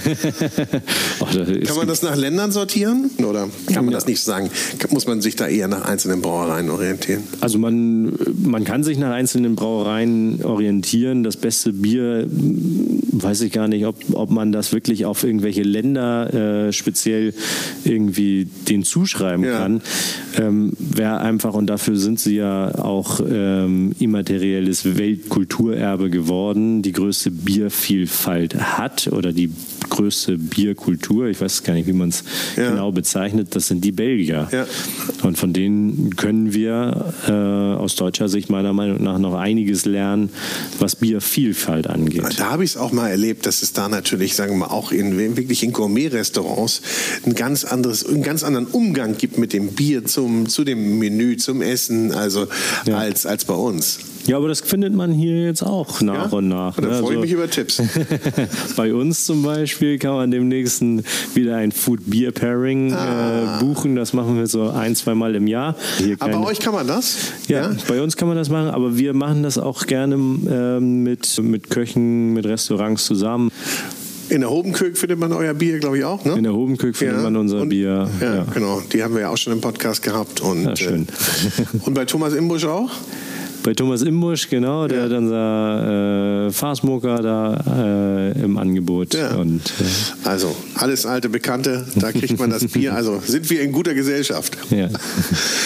oh, kann man das nach Ländern sortieren? Oder kann man ja. das nicht sagen? Muss man sich da eher nach einzelnen Brauereien orientieren? Also man, man kann sich nach einzelnen Brauereien orientieren. Das beste Bier, weiß ich gar nicht, ob, ob man das wirklich auf irgendwelche Länder äh, speziell irgendwie den zuschreiben ja. kann. Ähm, wäre einfach, und dafür sind sie ja auch ähm, immaterielles Weltkulturerbe geworden, die größte Biervielfalt hat oder die größte Bierkultur, ich weiß gar nicht, wie man es ja. genau bezeichnet, das sind die Belgier. Ja. Und von denen können wir äh, aus deutscher Sicht meiner Meinung nach noch einiges lernen, was Biervielfalt angeht. Da habe ich es auch mal erlebt, dass es da natürlich, sagen wir mal, auch in wirklich in Gourmet-Restaurants ein ganz anderes, einen ganz anderen Umgang gibt mit dem Bier zum, zu dem Menü, zum Essen, also ja. als, als bei uns. Ja, aber das findet man hier jetzt auch nach ja? und nach. Und dann freue also, ich mich über Tipps. Bei uns zum Beispiel kann man demnächst wieder ein Food-Beer-Pairing ah. äh, buchen. Das machen wir so ein, zwei Mal im Jahr. Hier aber bei euch kann man das? Ja, ja, bei uns kann man das machen, aber wir machen das auch gerne äh, mit, mit Köchen, mit Restaurants zusammen. In der Hobenkirk findet man euer Bier, glaube ich, auch, ne? In der Hobenkirk findet ja. man unser und, Bier. Ja, ja, genau. Die haben wir ja auch schon im Podcast gehabt. Und, ja, schön. Äh, und bei Thomas Imbusch auch? Bei Thomas Imbusch, genau, der ja. hat unser äh, Fastmoker da äh, im Angebot. Ja. Und, äh, also, alles alte Bekannte, da kriegt man das Bier. Also sind wir in guter Gesellschaft. Ja.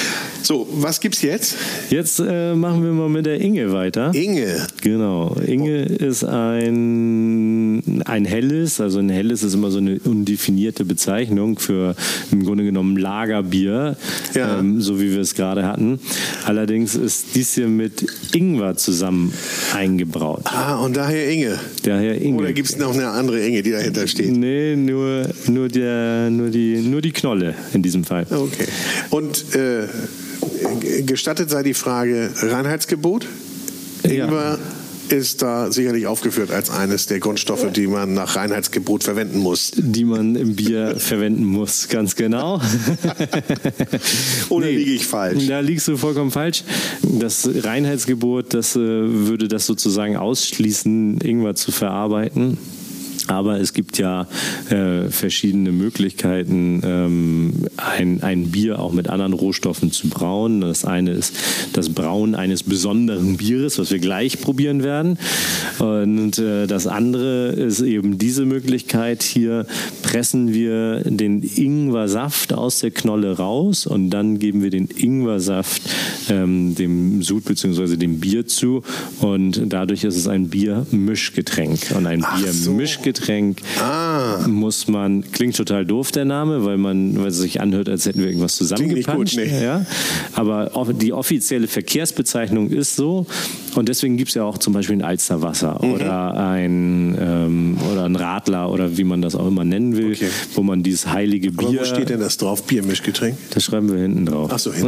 So, was gibt's jetzt? Jetzt äh, machen wir mal mit der Inge weiter. Inge. Genau. Inge oh. ist ein, ein helles, also ein helles ist immer so eine undefinierte Bezeichnung für im Grunde genommen Lagerbier, ja. ähm, so wie wir es gerade hatten. Allerdings ist dies hier mit Ingwer zusammen eingebraut. Ah, und daher Inge. Daher Inge. Oder gibt es noch eine andere Inge, die dahinter steht? Nee, nur, nur, der, nur, die, nur die Knolle in diesem Fall. Okay. Und äh, gestattet sei die Frage, Reinheitsgebot? Ingwer ja. ist da sicherlich aufgeführt als eines der Grundstoffe, die man nach Reinheitsgebot verwenden muss. Die man im Bier verwenden muss, ganz genau. Oder nee, liege ich falsch? Da liegst du vollkommen falsch. Das Reinheitsgebot, das äh, würde das sozusagen ausschließen, Ingwer zu verarbeiten. Aber es gibt ja äh, verschiedene Möglichkeiten, ähm, ein, ein Bier auch mit anderen Rohstoffen zu brauen. Das eine ist das Brauen eines besonderen Bieres, was wir gleich probieren werden. Und äh, das andere ist eben diese Möglichkeit. Hier pressen wir den Ingwersaft aus der Knolle raus und dann geben wir den Ingwersaft ähm, dem Sud bzw. dem Bier zu. Und dadurch ist es ein Biermischgetränk. Und ein Biermischgetränk Getränk ah. muss man, klingt total doof der Name, weil man weil es sich anhört, als hätten wir irgendwas zusammengepanscht. Gut, nee. ja? Aber die offizielle Verkehrsbezeichnung ist so und deswegen gibt es ja auch zum Beispiel ein Alsterwasser mhm. oder, ein, ähm, oder ein Radler oder wie man das auch immer nennen will, okay. wo man dieses heilige Bier... Aber wo steht denn das drauf, Biermischgetränk? Das schreiben wir hinten drauf. Ach so, hinten.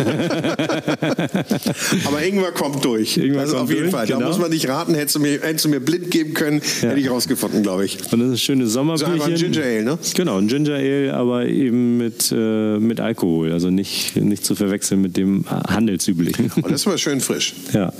Aber Ingwer kommt durch. Ingwer also kommt auf jeden durch, Fall. Genau. Da muss man nicht raten, hättest du mir, hättest du mir blind geben können, ja. hätte ich rausgefunden, glaube ich. Und das ist ein schönes Sommerbierchen. So ein Ginger Ale, ne? Genau, ein Ginger Ale, aber eben mit, äh, mit Alkohol. Also nicht, nicht zu verwechseln mit dem handelsüblichen. Und das ist aber schön frisch. Ja.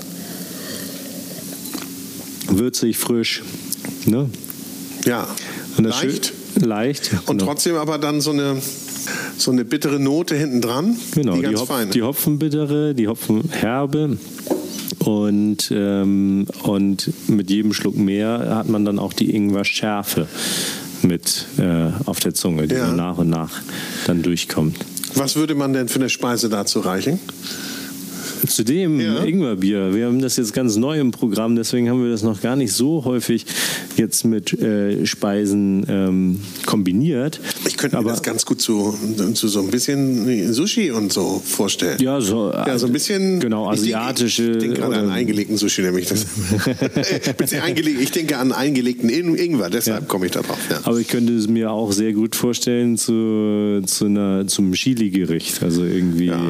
Würzig, frisch. Ne? Ja. Und das leicht. Schön, leicht. Und genau. trotzdem aber dann so eine, so eine bittere Note hinten dran. Genau, die, ganz die, Hopf, feine. die Hopfenbittere, die Hopfenherbe. Und, ähm, und mit jedem Schluck mehr hat man dann auch die Ingwer-Schärfe mit äh, auf der Zunge, die ja. nach und nach dann durchkommt. Was würde man denn für eine Speise dazu reichen? Zu dem ja. Ingwerbier. Wir haben das jetzt ganz neu im Programm, deswegen haben wir das noch gar nicht so häufig jetzt mit äh, Speisen ähm, kombiniert. Ich könnte mir Aber, das ganz gut zu, zu so ein bisschen Sushi und so vorstellen. Ja, so, ja, so ein bisschen. Genau, asiatische. Ich denke gerade an eingelegten Sushi, nämlich das. Ich denke an eingelegten Ingwer, deshalb ja. komme ich da drauf. Ja. Aber ich könnte es mir auch sehr gut vorstellen zu, zu einer, zum Chili-Gericht. Also irgendwie. Ja.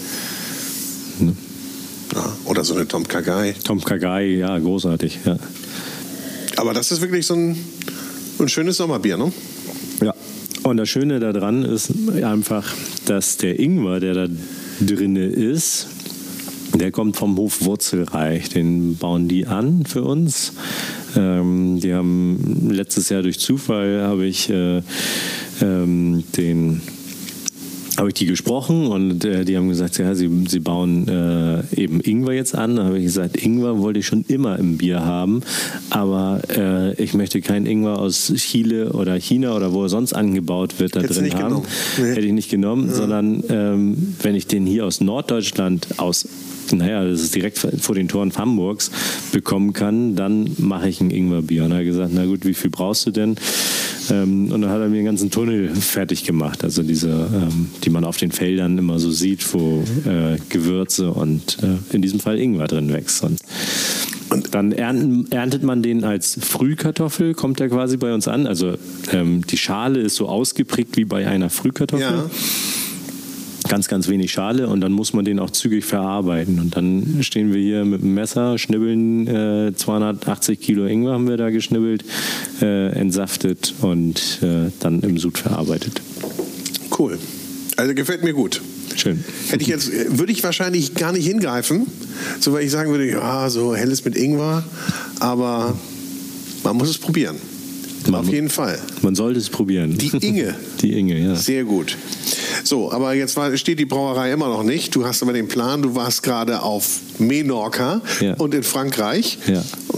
Ne? Ja, oder so eine Tom Kha Gai. Tom Kha Gai, ja, großartig. Ja. Aber das ist wirklich so ein, ein schönes Sommerbier, ne? Ja. Und das Schöne daran ist einfach, dass der Ingwer, der da drinne ist, der kommt vom Hof Wurzelreich. Den bauen die an für uns. Ähm, die haben letztes Jahr durch Zufall habe ich äh, ähm, den habe ich die gesprochen und äh, die haben gesagt, ja, sie, sie bauen äh, eben Ingwer jetzt an. Da habe ich gesagt, Ingwer wollte ich schon immer im Bier haben, aber äh, ich möchte keinen Ingwer aus Chile oder China oder wo er sonst angebaut wird, da Hättest drin nicht haben. Nee. Hätte ich nicht genommen, ja. sondern ähm, wenn ich den hier aus Norddeutschland, aus naja, das ist direkt vor den Toren Hamburgs, bekommen kann, dann mache ich ein Ingwerbier. Und er hat gesagt, na gut, wie viel brauchst du denn? Ähm, und dann hat er mir einen ganzen Tunnel fertig gemacht, also diese, ähm, die man auf den Feldern immer so sieht, wo äh, Gewürze und äh, in diesem Fall Ingwer drin wächst. Und, und dann ernten, erntet man den als Frühkartoffel, kommt er quasi bei uns an. Also ähm, die Schale ist so ausgeprägt wie bei einer Frühkartoffel. Ja. Ganz, ganz wenig Schale und dann muss man den auch zügig verarbeiten. Und dann stehen wir hier mit dem Messer, schnibbeln äh, zweihundertachtzig Kilo Ingwer haben wir da geschnibbelt, äh, entsaftet und äh, dann im Sud verarbeitet. Cool. Also gefällt mir gut. Schön. Hätte ich jetzt, würde ich wahrscheinlich gar nicht hingreifen, so weil ich sagen würde, ja, so helles mit Ingwer, aber man muss es probieren. Man, Auf jeden Fall. Man sollte es probieren. Die Inge. Die Inge, ja. Sehr gut. So, aber jetzt war, steht die Brauerei immer noch nicht. Du hast aber den Plan, du warst gerade auf Menorca ja. und in Frankreich. Ja. Und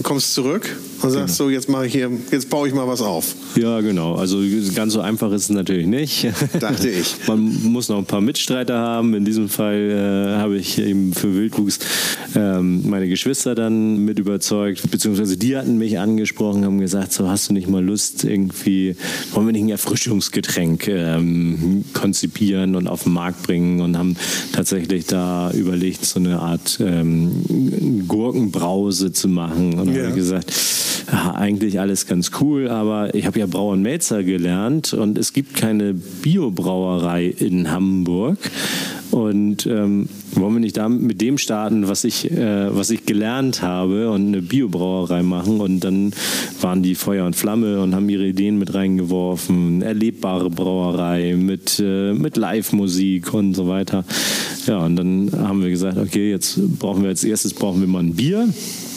kommst zurück und sagst genau. so, jetzt mache ich hier, jetzt baue ich mal was auf. Ja, genau. Also ganz so einfach ist es natürlich nicht. Dachte ich. Man muss noch ein paar Mitstreiter haben. In diesem Fall äh, habe ich eben für Wildwuchs ähm, meine Geschwister dann mit überzeugt, beziehungsweise die hatten mich angesprochen, haben gesagt, so hast du nicht mal Lust, irgendwie, wollen wir nicht ein Erfrischungsgetränk ähm, konzipieren und auf den Markt bringen, und haben tatsächlich da überlegt, so eine Art ähm, Gurkenbrause zu machen. Und ja. habe gesagt, ja, eigentlich alles ganz cool, aber ich habe ja Brauer und Melzer gelernt und es gibt keine Biobrauerei in Hamburg. Und ähm, wollen wir nicht da mit dem starten, was ich, äh, was ich gelernt habe, und eine Biobrauerei machen? Und dann waren die Feuer und Flamme und haben ihre Ideen mit reingeworfen. Erlebbare Brauerei mit, äh, mit Live-Musik und so weiter. Ja, und dann haben wir gesagt, okay, jetzt brauchen wir als erstes brauchen wir mal ein Bier.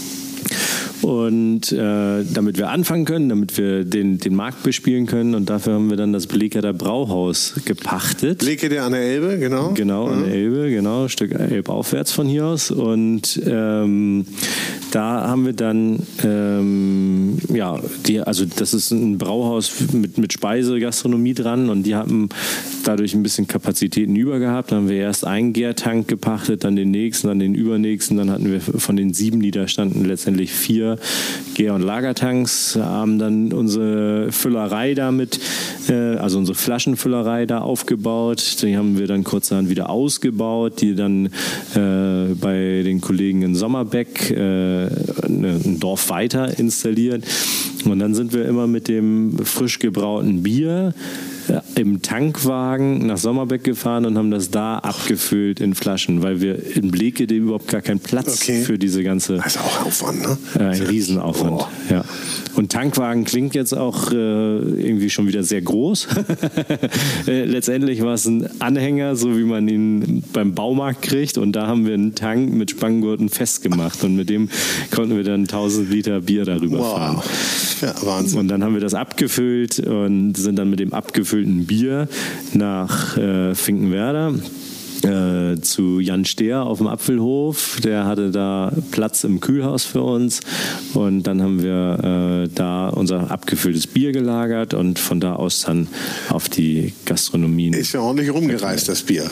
Und äh, damit wir anfangen können, damit wir den, den Markt bespielen können, und dafür haben wir dann das Bleketer Brauhaus gepachtet. Blekede an der Elbe, genau. Genau, mhm. an der Elbe, genau, ein Stück elbaufwärts von hier aus. Und ähm, da haben wir dann, ähm, ja, die, also das ist ein Brauhaus mit, mit Speisegastronomie dran, und die haben dadurch ein bisschen Kapazitäten über gehabt. Dann haben wir erst einen Gärtank gepachtet, dann den nächsten, dann den übernächsten. Dann hatten wir von den sieben, die da standen, letztendlich vier Gär- und Lagertanks, haben dann unsere Füllerei damit, äh, also unsere Flaschenfüllerei da aufgebaut. Die haben wir dann kurzerhand wieder ausgebaut, die dann äh, bei den Kollegen in Sommerbeck, äh, ein Dorf weiter, installiert. Und dann sind wir immer mit dem frisch gebrauten Bier im Tankwagen nach Sommerbeck gefahren und haben das da abgefüllt in Flaschen, weil wir in Blekede überhaupt gar keinen Platz okay. für diese ganze... Das ist auch Aufwand, ne? Äh, ein Riesenaufwand, oh. ja. Und Tankwagen klingt jetzt auch äh, irgendwie schon wieder sehr groß. äh, letztendlich war es ein Anhänger, so wie man ihn beim Baumarkt kriegt, und da haben wir einen Tank mit Spanngurten festgemacht, und mit dem konnten wir dann tausend Liter Bier darüber wow. fahren. Ja, Wahnsinn. Und dann haben wir das abgefüllt und sind dann mit dem abgefüllten Bier nach äh, Finkenwerder äh, zu Jan Stehr auf dem Apfelhof. Der hatte da Platz im Kühlhaus für uns, und dann haben wir äh, da unser abgefülltes Bier gelagert und von da aus dann auf die Gastronomien. Ist ja ordentlich rumgereist, das Bier.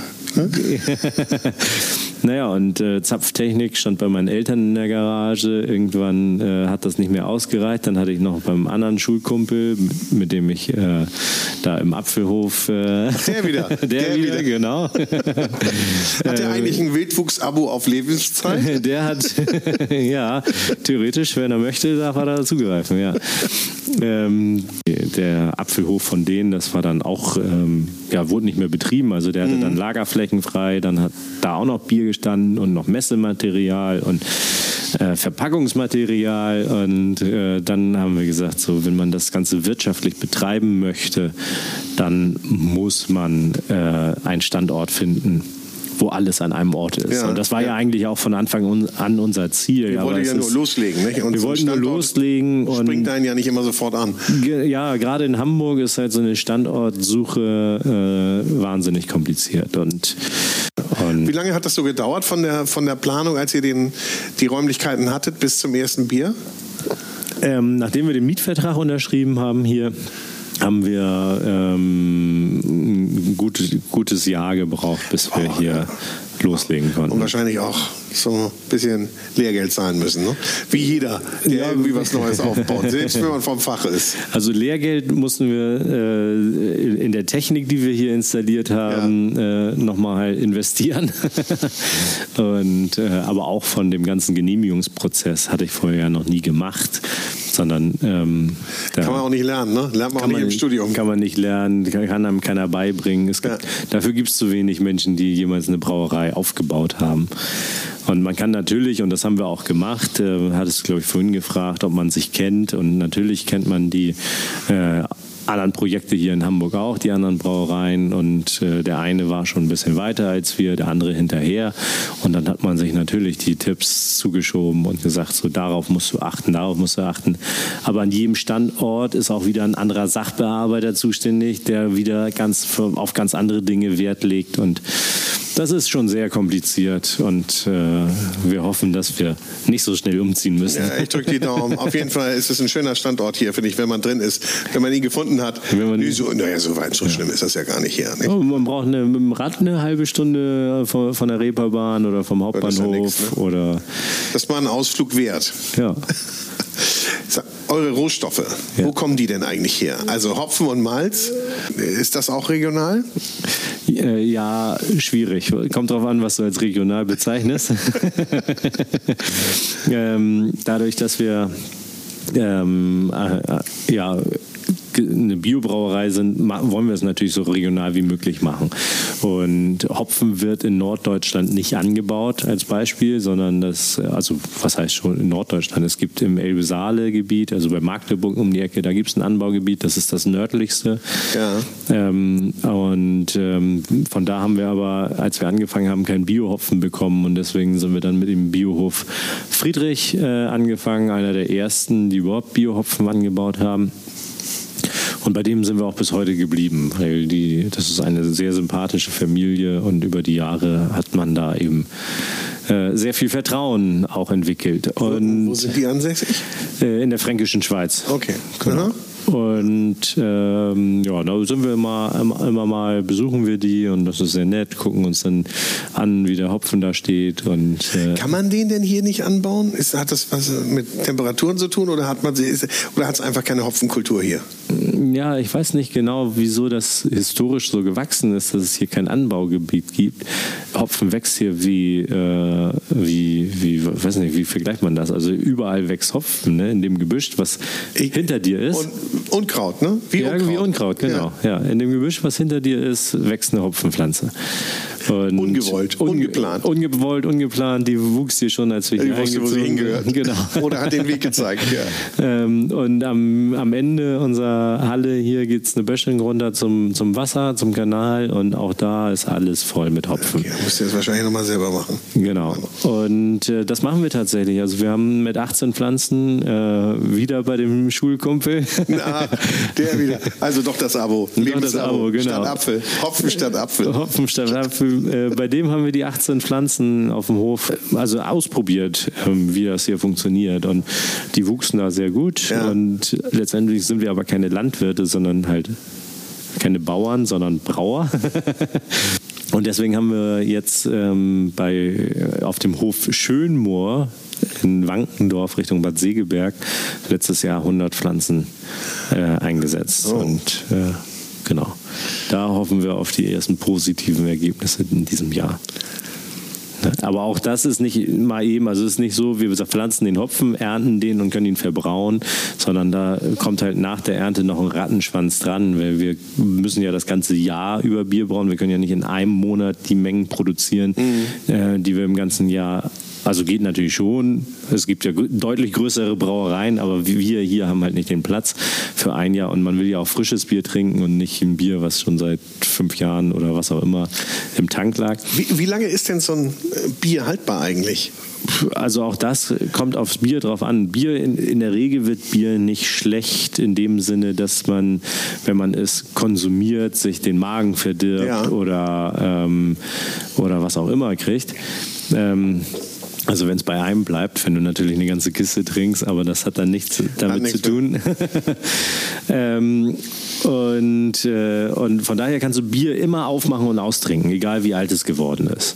Naja, und äh, Zapftechnik stand bei meinen Eltern in der Garage. Irgendwann äh, hat das nicht mehr ausgereicht. Dann hatte ich noch beim anderen Schulkumpel, mit, mit dem ich äh, da im Apfelhof... Äh, Ach, der wieder. der, der wieder, wieder, genau. Hat der eigentlich ein Wildwuchs-Abo auf Lebenszeit? Der hat, ja, theoretisch, wenn er möchte, darf er da zugreifen, ja. Ähm, der Apfelhof von denen, das war dann auch, ähm, ja, wurde nicht mehr betrieben. Also der hatte mhm. dann Lagerflächen frei, dann hat da auch noch Bier gestanden und noch Messematerial und äh, Verpackungsmaterial, und äh, dann haben wir gesagt, so, wenn man das Ganze wirtschaftlich betreiben möchte, dann muss man äh, einen Standort finden, wo alles an einem Ort ist. Ja, und das war ja. ja eigentlich auch von Anfang an unser Ziel. Wir wollten ja nur loslegen, nicht? Und wir so wollten nur loslegen. Und springt einen ja nicht immer sofort an. Ja, gerade in Hamburg ist halt so eine Standortsuche äh, wahnsinnig kompliziert. Und, und wie lange hat das so gedauert von der, von der Planung, als ihr den, die Räumlichkeiten hattet, bis zum ersten Bier? Ähm, nachdem wir den Mietvertrag unterschrieben haben hier, haben wir ähm, ein gutes, gutes Jahr gebraucht, bis wir oh, hier ja. loslegen konnten. Und wahrscheinlich auch so ein bisschen Lehrgeld zahlen müssen, ne? Wie jeder, der ja, irgendwie was Neues aufbaut, selbst wenn man vom Fach ist. Also Lehrgeld mussten wir äh, in der Technik, die wir hier installiert haben, ja. äh, nochmal investieren. Und, äh, aber auch von dem ganzen Genehmigungsprozess hatte ich vorher ja noch nie gemacht. Sondern, ähm, da kann man auch nicht lernen, ne? Lernt man auch nicht man, im Studium. Kann man nicht lernen, kann, kann einem keiner beibringen. Es gibt, ja. Dafür gibt es zu wenig Menschen, die jemals eine Brauerei aufgebaut haben. Und man kann natürlich, und das haben wir auch gemacht, äh, hat es, glaube ich, vorhin gefragt, ob man sich kennt. Und natürlich kennt man die äh, anderen Projekte hier in Hamburg auch, die anderen Brauereien, und äh, der eine war schon ein bisschen weiter als wir, der andere hinterher, und dann hat man sich natürlich die Tipps zugeschoben und gesagt, so darauf musst du achten, darauf musst du achten, aber an jedem Standort ist auch wieder ein anderer Sachbearbeiter zuständig, der wieder ganz auf ganz andere Dinge Wert legt, und Das ist schon sehr kompliziert und äh, wir hoffen, dass wir nicht so schnell umziehen müssen. Ja, ich drücke die Daumen. Auf jeden Fall ist es ein schöner Standort hier, finde ich, wenn man drin ist. Wenn man ihn gefunden hat. Wenn man, nee, so, naja, so weit, so ja. schlimm ist das ja gar nicht hier. Nicht? Oh, man braucht eine, mit dem Rad eine halbe Stunde von, von der Reeperbahn oder vom Hauptbahnhof. Das, ja nix, ne? Oder das war ein Ausflug wert. Ja. Eure Rohstoffe, ja. wo kommen die denn eigentlich her? Also Hopfen und Malz, ist das auch regional? Ja, schwierig. Kommt drauf an, was du als regional bezeichnest. ähm, dadurch, dass wir ähm, äh, ja, eine Biobrauerei sind, wollen wir es natürlich so regional wie möglich machen. Und Hopfen wird in Norddeutschland nicht angebaut als Beispiel, sondern das, also was heißt schon in Norddeutschland? Es gibt im Elbe-Saale-Gebiet, also bei Magdeburg um die Ecke, da gibt es ein Anbaugebiet, das ist das nördlichste. Ja. Ähm, und ähm, von da haben wir aber, als wir angefangen haben, keinen Biohopfen bekommen und deswegen sind wir dann mit dem Biohof Friedrich äh, angefangen, einer der ersten, die überhaupt Biohopfen angebaut haben. Und bei dem sind wir auch bis heute geblieben, weil die, das ist eine sehr sympathische Familie und über die Jahre hat man da eben äh, sehr viel Vertrauen auch entwickelt. Und, wo, wo sind die ansässig? Äh, in der fränkischen Schweiz. Okay. Genau. Mhm. Und ähm, ja, da sind wir immer, immer mal, besuchen wir die und das ist sehr nett, gucken uns dann an, wie der Hopfen da steht. Und, äh Kann man den denn hier nicht anbauen? Ist, hat das was mit Temperaturen zu tun oder hat man ist, oder hat es einfach keine Hopfenkultur hier? Ja, ich weiß nicht genau, wieso das historisch so gewachsen ist, dass es hier kein Anbaugebiet gibt. Hopfen wächst hier wie, äh, wie, wie, weiß nicht, wie vergleicht man das? Also überall wächst Hopfen, ne, in dem Gebüsch, was ich, hinter dir ist. Und Unkraut, ne? Wie ja, Unkraut. Wie Unkraut, genau. Ja. Ja, in dem Gebüsch, was hinter dir ist, wächst eine Hopfenpflanze. Und ungewollt, unge- ungeplant. Ungewollt, ungeplant, die wuchs hier schon, als wir hier eingezogen sind. Hingehört. Genau. Oder hat den Weg gezeigt, ja. ähm, und am, am Ende unserer Halle hier geht es eine Böschung runter zum, zum Wasser, zum Kanal und auch da ist alles voll mit Hopfen. Okay, musst du das wahrscheinlich nochmal selber machen. Genau. Und äh, das machen wir tatsächlich. Also wir haben mit achtzehn Pflanzen äh, wieder bei dem Schulkumpel. Na, der wieder. Also doch das Abo. Doch das Abo, genau. Statt Apfel. Hopfen statt Apfel. Hopfen statt Apfel. Äh, bei dem haben wir die achtzehn Pflanzen auf dem Hof also ausprobiert, ähm, wie das hier funktioniert. Und die wuchsen da sehr gut. Ja. Und letztendlich sind wir aber keine Landwirte, sondern halt keine Bauern, sondern Brauer. Und deswegen haben wir jetzt ähm, bei, auf dem Hof Schönmoor in Wankendorf Richtung Bad Segeberg letztes Jahr hundert Pflanzen äh, eingesetzt. Oh. Und äh, genau, da hoffen wir auf die ersten positiven Ergebnisse in diesem Jahr. Aber auch das ist nicht mal eben, also es ist nicht so, wir pflanzen den Hopfen, ernten den und können ihn verbrauen, sondern da kommt halt nach der Ernte noch ein Rattenschwanz dran, weil wir müssen ja das ganze Jahr über Bier brauen. Wir können ja nicht in einem Monat die Mengen produzieren, mhm. äh, die wir im ganzen Jahr, also geht natürlich schon. Es gibt ja deutlich größere Brauereien, aber wir hier haben halt nicht den Platz für ein Jahr und man will ja auch frisches Bier trinken und nicht ein Bier, was schon seit fünf Jahren oder was auch immer im Tank lag. Wie, wie lange ist denn so ein Bier haltbar eigentlich? Also auch das kommt aufs Bier drauf an. Bier in, in der Regel wird Bier nicht schlecht in dem Sinne, dass man, wenn man es konsumiert, sich den Magen verdirbt ja. oder, ähm, oder was auch immer kriegt. Ähm, Also wenn es bei einem bleibt, wenn du natürlich eine ganze Kiste trinkst, aber das hat dann nichts damit nichts zu tun. ähm, und, äh, und von daher kannst du Bier immer aufmachen und austrinken, egal wie alt es geworden ist.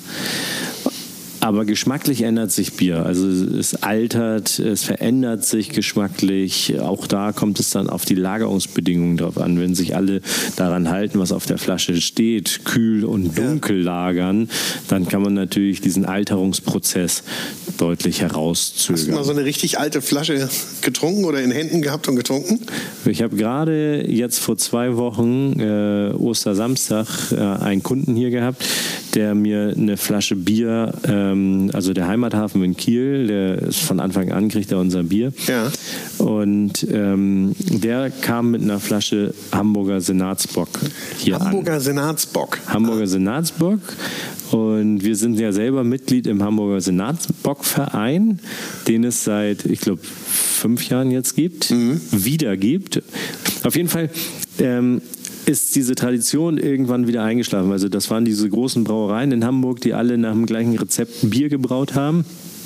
Aber geschmacklich ändert sich Bier. Also es altert, es verändert sich geschmacklich. Auch da kommt es dann auf die Lagerungsbedingungen drauf an. Wenn sich alle daran halten, was auf der Flasche steht, kühl und dunkel lagern, dann kann man natürlich diesen Alterungsprozess deutlich herauszögern. Hast du mal so eine richtig alte Flasche getrunken oder in Händen gehabt und getrunken? Ich habe gerade jetzt vor zwei Wochen, äh, Ostersamstag, äh, einen Kunden hier gehabt, der mir eine Flasche Bier, ähm, also der Heimathafen in Kiel, der ist von Anfang an, kriegt er unser Bier. Ja. Und ähm, der kam mit einer Flasche Hamburger Senatsbock hier Hamburger an. Senatsbock. Hamburger Senatsbock. Und wir sind ja selber Mitglied im Hamburger Senatsbockverein, den es seit, ich glaube, fünf Jahren jetzt gibt, mhm. wieder gibt. Auf jeden Fall ähm, ist diese Tradition irgendwann wieder eingeschlafen. Also das waren diese großen Brauereien in Hamburg, die alle nach dem gleichen Rezept Bier gebraut haben.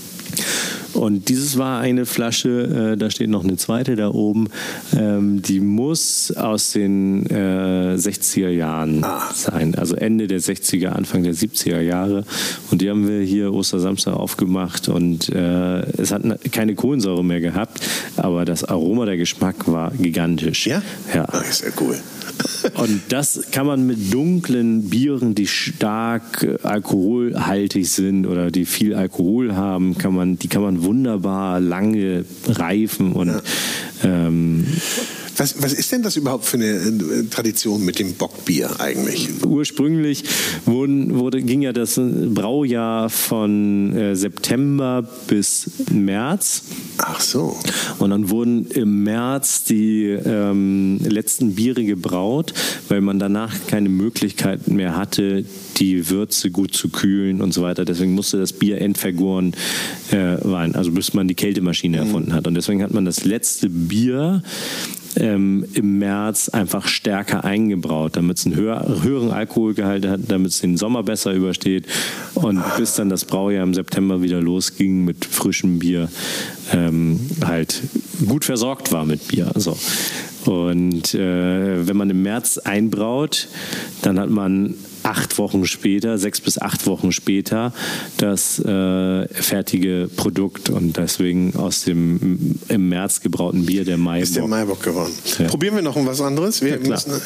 Und dieses war eine Flasche, äh, da steht noch eine zweite da oben, ähm, die muss aus den äh, sechziger Jahren ah. sein, also Ende der sechziger, Anfang der siebziger Jahre. Und die haben wir hier Ostersamstag aufgemacht und äh, es hat keine Kohlensäure mehr gehabt, aber das Aroma, der Geschmack war gigantisch. Ja? Ja. Das ist ja cool. Und das kann man mit dunklen Bieren, die stark alkoholhaltig sind oder die viel Alkohol haben, kann man, die kann man wunderbar lange reifen und ja. ähm, Was, was ist denn das überhaupt für eine Tradition mit dem Bockbier eigentlich? Ursprünglich wurden, wurde, ging ja das Braujahr von äh, September bis März. Ach so. Und dann wurden im März die ähm, letzten Biere gebraut, weil man danach keine Möglichkeit mehr hatte, die Würze gut zu kühlen und so weiter. Deswegen musste das Bier entvergoren äh, sein, also bis man die Kältemaschine erfunden hat. Und deswegen hat man das letzte Bier ähm, im März einfach stärker eingebraut, damit es einen höher, höheren Alkoholgehalt hat, damit es den Sommer besser übersteht. Und bis dann das Braujahr im September wieder losging mit frischem Bier, ähm, halt gut versorgt war mit Bier. So. Und äh, wenn man im März einbraut, dann hat man acht Wochen später, sechs bis acht Wochen später, das äh, fertige Produkt und deswegen aus dem im März gebrauten Bier der Maibock. Ist der Maibock geworden. Ja. Probieren wir noch was anderes? Wir ja, klar. müssen,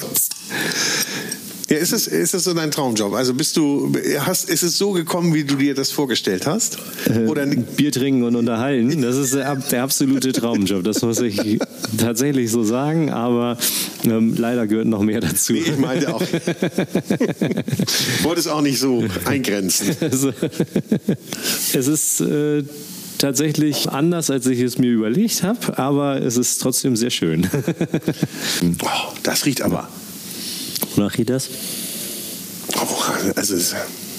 ja, ist es, ist es so dein Traumjob? Also bist du, hast, ist es so gekommen, wie du dir das vorgestellt hast? Oder äh, Bier trinken und unterhalten, das ist der, der absolute Traumjob. Das muss ich tatsächlich so sagen, aber ähm, leider gehört noch mehr dazu. Nee, ich meinte auch. Ich wollte es auch nicht so eingrenzen. Also, es ist äh, tatsächlich anders, als ich es mir überlegt habe, aber es ist trotzdem sehr schön. Oh, das riecht aber. Wonach riecht das? Oh, also es,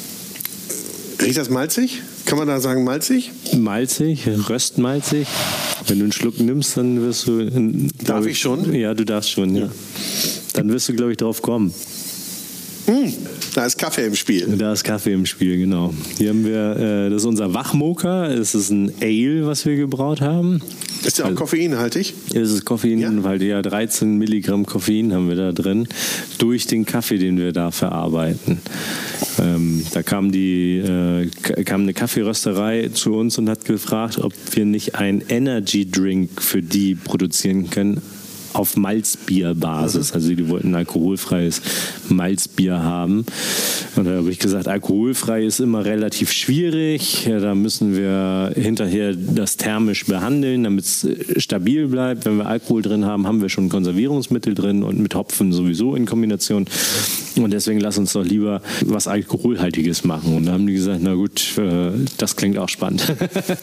riecht das malzig? Kann man da sagen malzig? Malzig, röstmalzig. Wenn du einen Schluck nimmst, dann wirst du... Darf ich, ich schon? Ja, du darfst schon, ja. Dann wirst du, glaube ich, drauf kommen. Hm, da ist Kaffee im Spiel. Da ist Kaffee im Spiel, genau. Hier haben wir, äh, das ist unser Wachmoker. Es ist ein Ale, was wir gebraut haben. Ist der auch also, koffeinhaltig? Es ist Koffein, ja? Weil ja dreizehn Milligramm Koffein haben wir da drin, durch den Kaffee, den wir da verarbeiten. Ähm, da kam, die, äh, kam eine Kaffeerösterei zu uns und hat gefragt, ob wir nicht einen Energy Drink für die produzieren können, auf Malzbierbasis. Also die wollten ein alkoholfreies Malzbier haben. Und da habe ich gesagt, alkoholfrei ist immer relativ schwierig. Ja, da müssen wir hinterher das thermisch behandeln, damit es stabil bleibt. Wenn wir Alkohol drin haben, haben wir schon Konservierungsmittel drin und mit Hopfen sowieso in Kombination. Und deswegen lass uns doch lieber was Alkoholhaltiges machen. Und da haben die gesagt, na gut, das klingt auch spannend.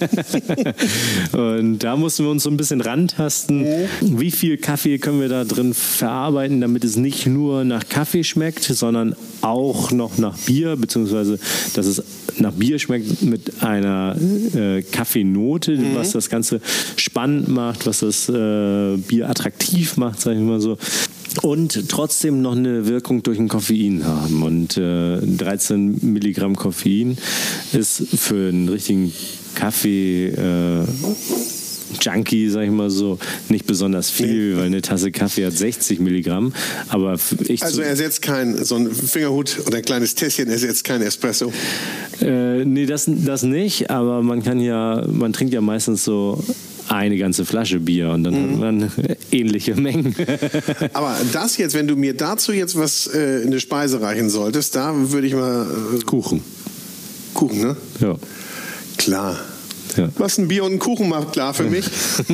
Und da mussten wir uns so ein bisschen rantasten, wie viel Kaffee können wir da drin verarbeiten, damit es nicht nur nach Kaffee schmeckt, sondern auch noch nach Bier, beziehungsweise dass es nach Bier schmeckt mit einer äh, Kaffeenote, mhm. was das Ganze spannend macht, was das äh, Bier attraktiv macht, sage ich mal so. Und trotzdem noch eine Wirkung durch ein Koffein haben. Und äh, dreizehn Milligramm Koffein ist für einen richtigen Kaffee äh, Junkie, sag ich mal so, nicht besonders viel, nee. Weil eine Tasse Kaffee hat sechzig Milligramm. Aber ich also ersetzt kein, so ein Fingerhut oder ein kleines Tässchen ersetzt kein Espresso? Äh, nee, das, das nicht, aber man kann ja, man trinkt ja meistens so eine ganze Flasche Bier und dann mhm. hat man ähnliche Mengen. Aber das jetzt, wenn du mir dazu jetzt was äh, in die Speise reichen solltest, da würde ich mal... Äh, Kuchen. Kuchen, ne? Ja. Klar. Ja. Was ein Bier und ein Kuchen macht, klar für mich.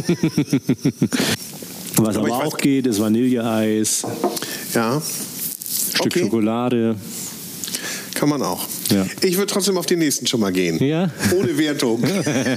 Was aber, aber auch geht, ist Vanilleeis. Ja. Stück okay. Schokolade. Kann man auch. Ja. Ich würde trotzdem auf den nächsten schon mal gehen. Ja? Ohne Wertung.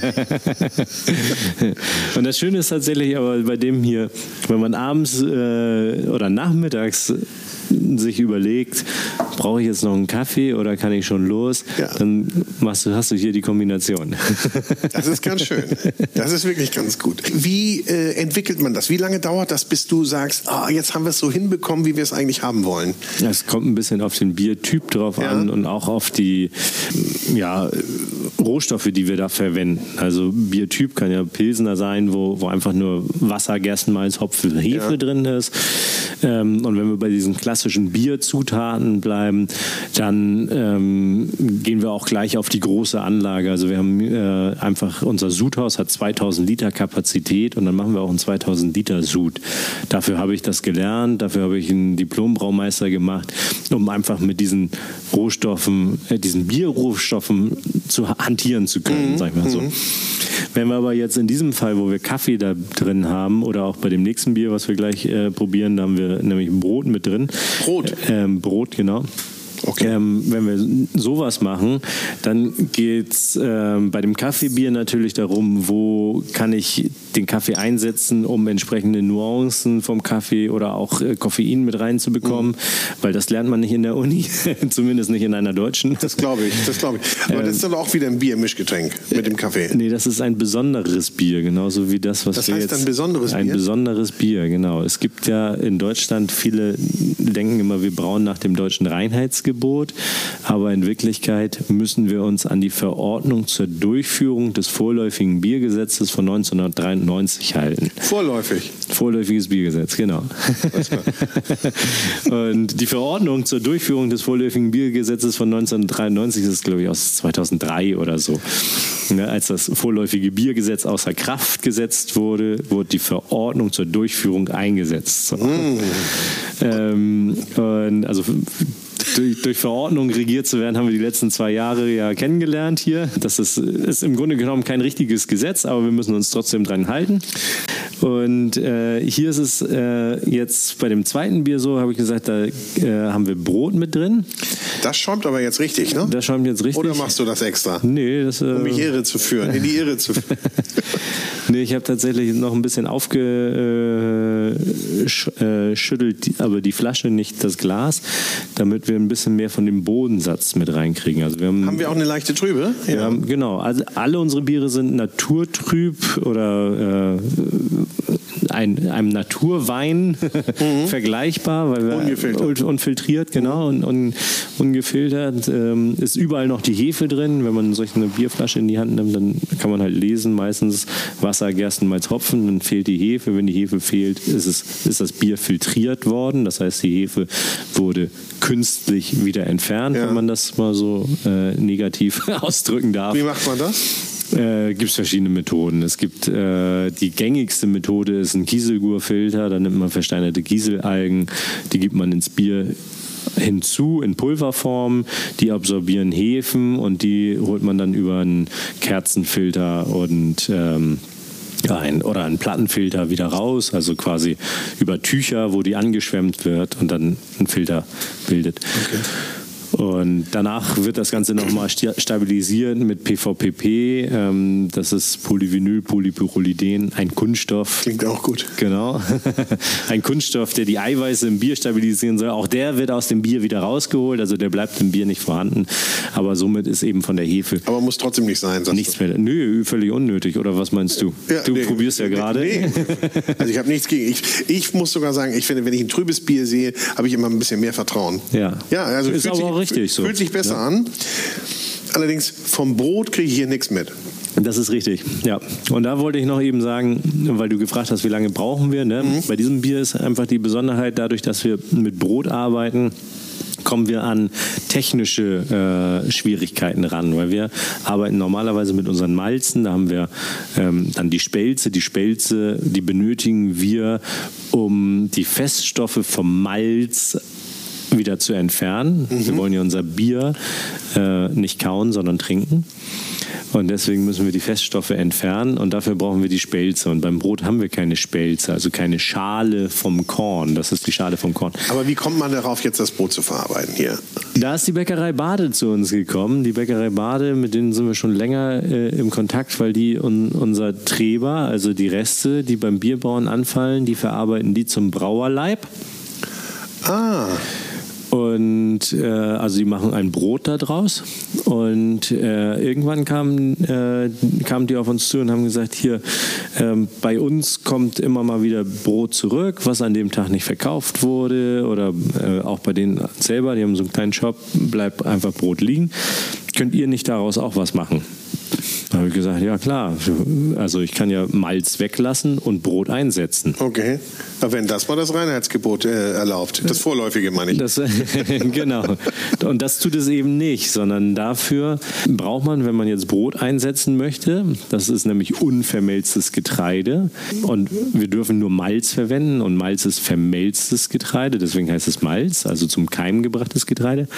Und das Schöne ist tatsächlich aber bei dem hier, wenn man abends äh, oder nachmittags sich überlegt, brauche ich jetzt noch einen Kaffee oder kann ich schon los? Ja. Dann machst du, hast du hier die Kombination. Das ist ganz schön. Das ist wirklich ganz gut. Wie äh, entwickelt man das? Wie lange dauert das, bis du sagst, ah, jetzt haben wir es so hinbekommen, wie wir es eigentlich haben wollen? Ja, es kommt ein bisschen auf den Biertyp drauf ja. an und auch auf die ja, Rohstoffe, die wir da verwenden. Also Biertyp kann ja Pilsener sein, wo, wo einfach nur Wasser, Gerstenmalz, Hopfen, Hefe ja. drin ist. Ähm, und wenn wir bei diesen klassischen Bierzutaten bleiben, dann ähm, gehen wir auch gleich auf die große Anlage. Also wir haben äh, einfach, unser Sudhaus hat zweitausend Liter Kapazität und dann machen wir auch einen zweitausend Liter Sud. Dafür habe ich das gelernt, dafür habe ich einen Diplom-Braumeister gemacht, um einfach mit diesen Rohstoffen, äh, diesen Bierrohstoffen zu hantieren zu können, mhm. sag ich mal so. Mhm. Wenn wir aber jetzt in diesem Fall, wo wir Kaffee da drin haben oder auch bei dem nächsten Bier, was wir gleich äh, probieren, da haben wir nämlich ein Brot mit drin. Brot? Ähm, Brot, genau. Okay. Ähm, wenn wir sowas machen, dann geht es ähm, bei dem Kaffeebier natürlich darum, wo kann ich den Kaffee einsetzen, um entsprechende Nuancen vom Kaffee oder auch äh, Koffein mit reinzubekommen, mhm. weil das lernt man nicht in der Uni, zumindest nicht in einer deutschen. Das glaube ich, das glaube ich. Aber ähm, das ist dann auch wieder ein Biermischgetränk mit dem Kaffee. Nee, das ist ein besonderes Bier, genauso wie das, was das wir heißt jetzt... ein besonderes ein Bier? Ein besonderes Bier, genau. Es gibt ja in Deutschland, viele denken immer, wir brauen nach dem deutschen Reinheitsgebot. Aber in Wirklichkeit müssen wir uns an die Verordnung zur Durchführung des vorläufigen Biergesetzes von neunzehnhundertdreiundneunzig halten. Vorläufig? Vorläufiges Biergesetz, genau. Und die Verordnung zur Durchführung des vorläufigen Biergesetzes von neunzehnhundertdreiundneunzig ist, glaube ich, aus zweitausenddrei oder so. Ja, als das vorläufige Biergesetz außer Kraft gesetzt wurde, wurde die Verordnung zur Durchführung eingesetzt. So. Mm. Ähm, und also Durch, durch Verordnung regiert zu werden, haben wir die letzten zwei Jahre ja kennengelernt hier. Das ist, ist im Grunde genommen kein richtiges Gesetz, aber wir müssen uns trotzdem dran halten. Und äh, hier ist es äh, jetzt bei dem zweiten Bier so, habe ich gesagt, da äh, haben wir Brot mit drin. Das schäumt aber jetzt richtig, ne? Das schäumt jetzt richtig. Oder machst du das extra? Nee, das... Äh, um mich irre zu führen, in die Irre zu führen. Nee, ich habe tatsächlich noch ein bisschen aufgeschüttelt, aber die Flasche, nicht das Glas, damit wir ein bisschen mehr von dem Bodensatz mit reinkriegen. Also wir haben, haben wir auch eine leichte Trübe? Wir ja. haben, genau, also alle unsere Biere sind naturtrüb oder äh, ein, einem Naturwein mhm. vergleichbar, weil wir ungefiltert. unfiltriert, genau, und, und ungefiltert. Ähm, ist überall noch die Hefe drin. Wenn man solch eine Bierflasche in die Hand nimmt, dann kann man halt lesen, meistens Wasser, Gerstenmalz, Hopfen, dann fehlt die Hefe. Wenn die Hefe fehlt, ist, es, ist das Bier filtriert worden. Das heißt, die Hefe wurde künstlich wieder entfernt, ja. wenn man das mal so äh, negativ ausdrücken darf. Wie macht man das? Äh, gibt es verschiedene Methoden. Es gibt äh, die gängigste Methode ist ein Kieselgurfilter. Da nimmt man versteinerte Kieselalgen, die gibt man ins Bier hinzu in Pulverform, die absorbieren Hefen und die holt man dann über einen Kerzenfilter und ähm, ein, oder einen Plattenfilter wieder raus, also quasi über Tücher, wo die angeschwemmt wird und dann einen Filter bildet. Okay. Und danach wird das Ganze nochmal stabilisiert mit P V P P. Ähm, das ist Polyvinyl, Polypyrrolidin, ein Kunststoff. Klingt auch gut. Genau. Ein Kunststoff, der die Eiweiße im Bier stabilisieren soll. Auch der wird aus dem Bier wieder rausgeholt, also der bleibt im Bier nicht vorhanden. Aber somit ist eben von der Hefe... Aber muss trotzdem nicht sein, sagst Nichts mehr. Nö, völlig unnötig. Oder was meinst du? Ja, du nee, probierst ja gerade. Nee. Also ich habe nichts gegen... Ich, ich muss sogar sagen, ich finde, wenn ich ein trübes Bier sehe, habe ich immer ein bisschen mehr Vertrauen. Ja. Ja, also ist aber auch richtig so. Fühlt sich besser ja. an. Allerdings vom Brot kriege ich hier nichts mit. Das ist richtig, ja. Und da wollte ich noch eben sagen, weil du gefragt hast, wie lange brauchen wir, ne? Mhm. Bei diesem Bier ist einfach die Besonderheit, dadurch, dass wir mit Brot arbeiten, kommen wir an technische äh, Schwierigkeiten ran, weil wir arbeiten normalerweise mit unseren Malzen, da haben wir ähm, dann die Spelze, die Spelze, die benötigen wir, um die Feststoffe vom Malz wieder zu entfernen. Mhm. Wir wollen ja unser Bier äh, nicht kauen, sondern trinken. Und deswegen müssen wir die Feststoffe entfernen und dafür brauchen wir die Spelze. Und beim Brot haben wir keine Spelze, also keine Schale vom Korn. Das ist die Schale vom Korn. Aber wie kommt man darauf, jetzt das Brot zu verarbeiten hier? Da ist die Bäckerei Bade zu uns gekommen. Die Bäckerei Bade, mit denen sind wir schon länger äh, im Kontakt, weil die un, unser Treber, also die Reste, die beim Bierbrauen anfallen, die verarbeiten die zum Brauerleib. Ah. Und äh, also die machen ein Brot da draus. Und äh, irgendwann kamen, äh, kamen die auf uns zu und haben gesagt, hier, ähm, bei uns kommt immer mal wieder Brot zurück, was an dem Tag nicht verkauft wurde. Oder äh, auch bei denen selber, die haben so einen kleinen Shop, bleibt einfach Brot liegen. Könnt ihr nicht daraus auch was machen? Da habe ich gesagt, ja klar, also ich kann ja Malz weglassen und Brot einsetzen. Okay, aber wenn das mal das Reinheitsgebot äh, erlaubt, das vorläufige meine ich. Das, genau, und das tut es eben nicht, sondern dafür braucht man, wenn man jetzt Brot einsetzen möchte, das ist nämlich unvermelztes Getreide und wir dürfen nur Malz verwenden und Malz ist vermelztes Getreide, deswegen heißt es Malz, also zum Keim gebrachtes Getreide.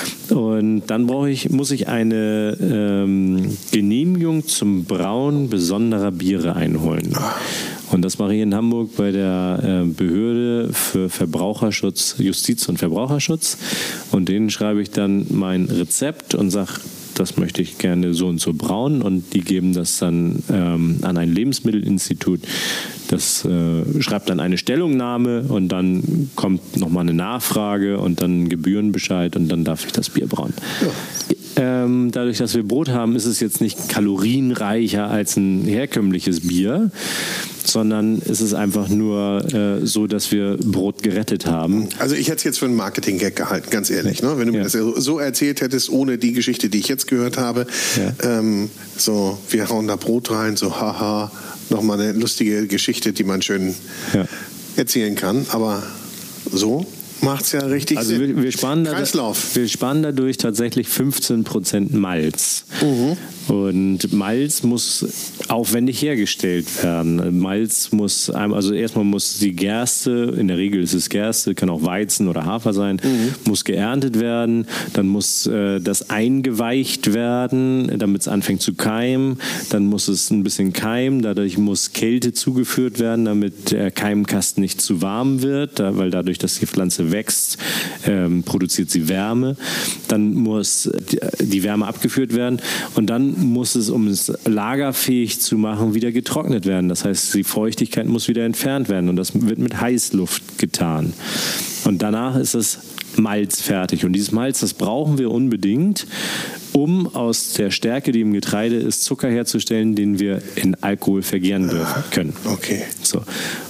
Und dann brauche ich, muss ich eine ähm, Genehmigung zum Brauen besonderer Biere einholen. Und das mache ich in Hamburg bei der äh, Behörde für Verbraucherschutz, Justiz und Verbraucherschutz. Und denen schreibe ich dann mein Rezept und sage, das möchte ich gerne so und so brauen. Und die geben das dann ähm, an ein Lebensmittelinstitut. Das äh, schreibt dann eine Stellungnahme und dann kommt nochmal eine Nachfrage und dann Gebührenbescheid und dann darf ich das Bier brauen. Ja. Ähm, dadurch, dass wir Brot haben, ist es jetzt nicht kalorienreicher als ein herkömmliches Bier, sondern es ist einfach nur äh, so, dass wir Brot gerettet haben. Also ich hätte es jetzt für einen Marketing-Gag gehalten, ganz ehrlich. Ne? Wenn du mir ja. das so erzählt hättest, ohne die Geschichte, die ich jetzt gehört habe, ja. ähm, so, wir hauen da Brot rein, so haha, nochmal eine lustige Geschichte, die man schön ja. erzählen kann, aber so macht es ja richtig also Sinn. Wir, wir, sparen Kreislauf. Da, wir sparen dadurch tatsächlich fünfzehn Prozent Malz. Mhm. Und Malz muss aufwendig hergestellt werden. Malz muss, also erstmal muss die Gerste, in der Regel ist es Gerste, kann auch Weizen oder Hafer sein, mhm. muss geerntet werden. Dann muss äh, das eingeweicht werden, damit es anfängt zu keimen. Dann muss es ein bisschen keimen. Dadurch muss Kälte zugeführt werden, damit der Keimkasten nicht zu warm wird, da, weil dadurch, dass die Pflanze wächst, ähm, produziert sie Wärme. Dann muss die Wärme abgeführt werden und dann muss es, um es lagerfähig zu machen, wieder getrocknet werden. Das heißt, die Feuchtigkeit muss wieder entfernt werden und das wird mit Heißluft getan. Und danach ist das Malz fertig. Und dieses Malz, das brauchen wir unbedingt, um aus der Stärke, die im Getreide ist, Zucker herzustellen, den wir in Alkohol vergären dürfen können. Okay. So.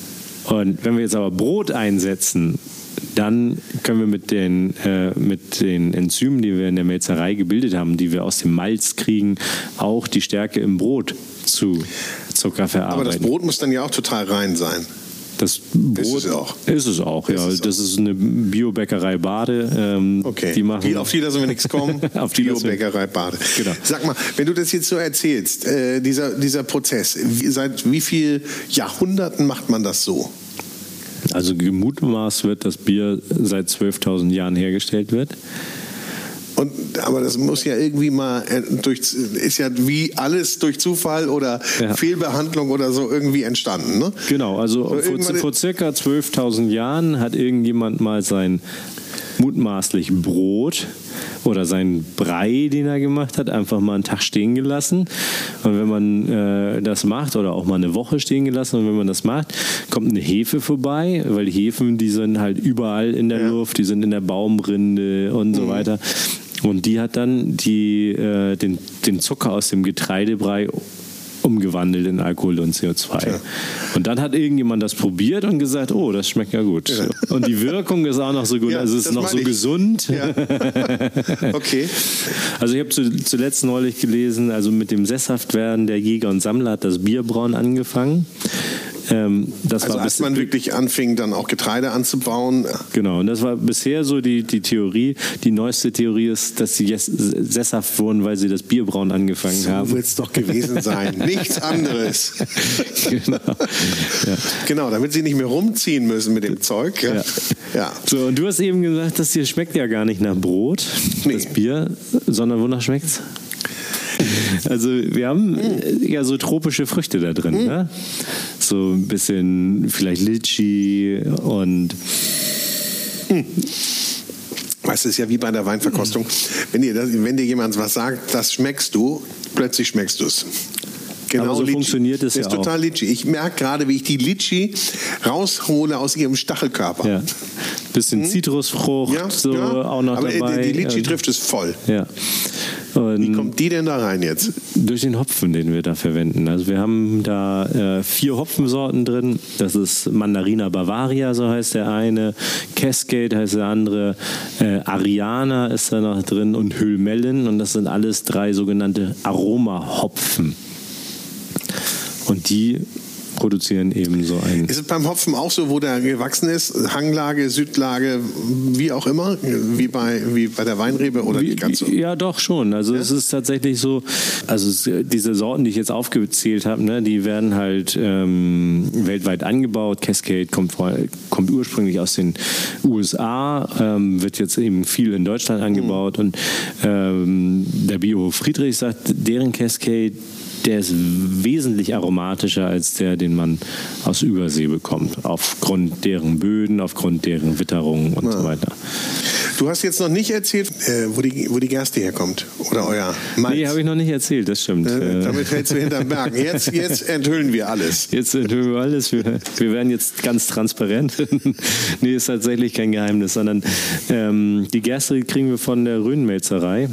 Und wenn wir jetzt aber Brot einsetzen, dann können wir mit den, äh, mit den Enzymen, die wir in der Melzerei gebildet haben, die wir aus dem Malz kriegen, auch die Stärke im Brot zu Zucker verarbeiten. Aber das Brot muss dann ja auch total rein sein. Das Brot ist es auch. Ist es auch, ja. Ist es das auch. Ist eine Biobäckerei Bade. Ähm, okay. Die machen, auf die lassen wir nichts kommen. Auf die Biobäckerei Bade. Genau. Sag mal, wenn du das jetzt so erzählst, äh, dieser, dieser Prozess, wie, seit wie vielen Jahrhunderten macht man das so? Also gemutmaßt wird, dass Bier seit zwölftausend Jahren hergestellt wird. Und, aber das muss ja irgendwie mal durch, ist ja wie alles durch Zufall oder ja. Fehlbehandlung oder so irgendwie entstanden, ne? Genau, also vor, vor circa zwölftausend Jahren hat irgendjemand mal sein mutmaßlich Brot oder sein Brei, den er gemacht hat, einfach mal einen Tag stehen gelassen. Und wenn man äh, das macht, oder auch mal eine Woche stehen gelassen, und wenn man das macht, kommt eine Hefe vorbei, weil die Hefen, die sind halt überall in der ja. Luft, die sind in der Baumrinde und mhm. so weiter. Und die hat dann die, äh, den, den Zucker aus dem Getreidebrei umgewandelt in Alkohol und C O zwei. Ja. Und dann hat irgendjemand das probiert und gesagt, oh, das schmeckt ja gut. Ja. Und die Wirkung ist auch noch so gut, ja, also es ist noch so ich. gesund. Ja. Okay. Also ich habe zu, zuletzt neulich gelesen, also mit dem Sesshaftwerden der Jäger und Sammler hat das Bierbrauen angefangen. Ähm, das also war als man wirklich anfing, dann auch Getreide anzubauen. Genau, und das war bisher so die, die Theorie. Die neueste Theorie ist, dass sie jetzt sesshaft wurden, weil sie das Bierbrauen angefangen so haben. So wird es doch gewesen sein. Nichts anderes. Genau. Ja. Genau, damit sie nicht mehr rumziehen müssen mit dem Zeug. Ja. Ja. Ja. So, und du hast eben gesagt, das hier schmeckt ja gar nicht nach Brot, nee. das Bier, sondern wonach schmeckt's? Also wir haben mm. ja so tropische Früchte da drin, mm. ne? So ein bisschen vielleicht Litchi und mm. Weißt du, es ist ja wie bei der Weinverkostung. Mm. Wenn dir, das, wenn dir jemand was sagt, das schmeckst du, plötzlich schmeckst du es. Genau, aber so Litschi. funktioniert es das ja ist auch. total Litschi. Ich merke gerade, wie ich die Litschi raushole aus ihrem Stachelkörper. Ja. Bisschen Zitrusfrucht, Ja, so ja. auch noch aber dabei. Die, die Litschi Ähm, trifft es voll. Ja. Und Wie kommt die denn da rein jetzt? durch den Hopfen, den wir da verwenden. Also wir haben da äh, vier Hopfensorten drin. Das ist Mandarina Bavaria, so heißt der eine. Cascade heißt der andere. Äh, Ariana ist da noch drin und Hülmellen. Und das sind alles drei sogenannte Aromahopfen. Und die produzieren eben so ein... Ist es beim Hopfen auch so, wo der gewachsen ist? Hanglage, Südlage, wie auch immer? Wie bei, wie bei der Weinrebe oder Wie, nicht ganz so? Ja, doch schon. Also Ja? es ist tatsächlich so, also es, diese Sorten, die ich jetzt aufgezählt habe, ne, die werden halt ähm, weltweit angebaut. Cascade kommt, vor, kommt ursprünglich aus den U S A, ähm, wird jetzt eben viel in Deutschland angebaut. Mhm. Und ähm, der Biohof Friedrich sagt, deren Cascade, der ist wesentlich aromatischer als der, den man aus Übersee bekommt. Aufgrund deren Böden, aufgrund deren Witterung und ja. so weiter. Du hast jetzt noch nicht erzählt, äh, wo, die, wo die Gerste herkommt. Oder euer Malz. Nee, habe ich noch nicht erzählt, das stimmt. Äh, damit hältst du hinterm Bergen. Jetzt, jetzt enthüllen wir alles. Jetzt enthüllen wir alles. Wir, wir werden jetzt ganz transparent. Nee, ist tatsächlich kein Geheimnis, sondern ähm, die Gerste kriegen wir von der Rhönmelzerei.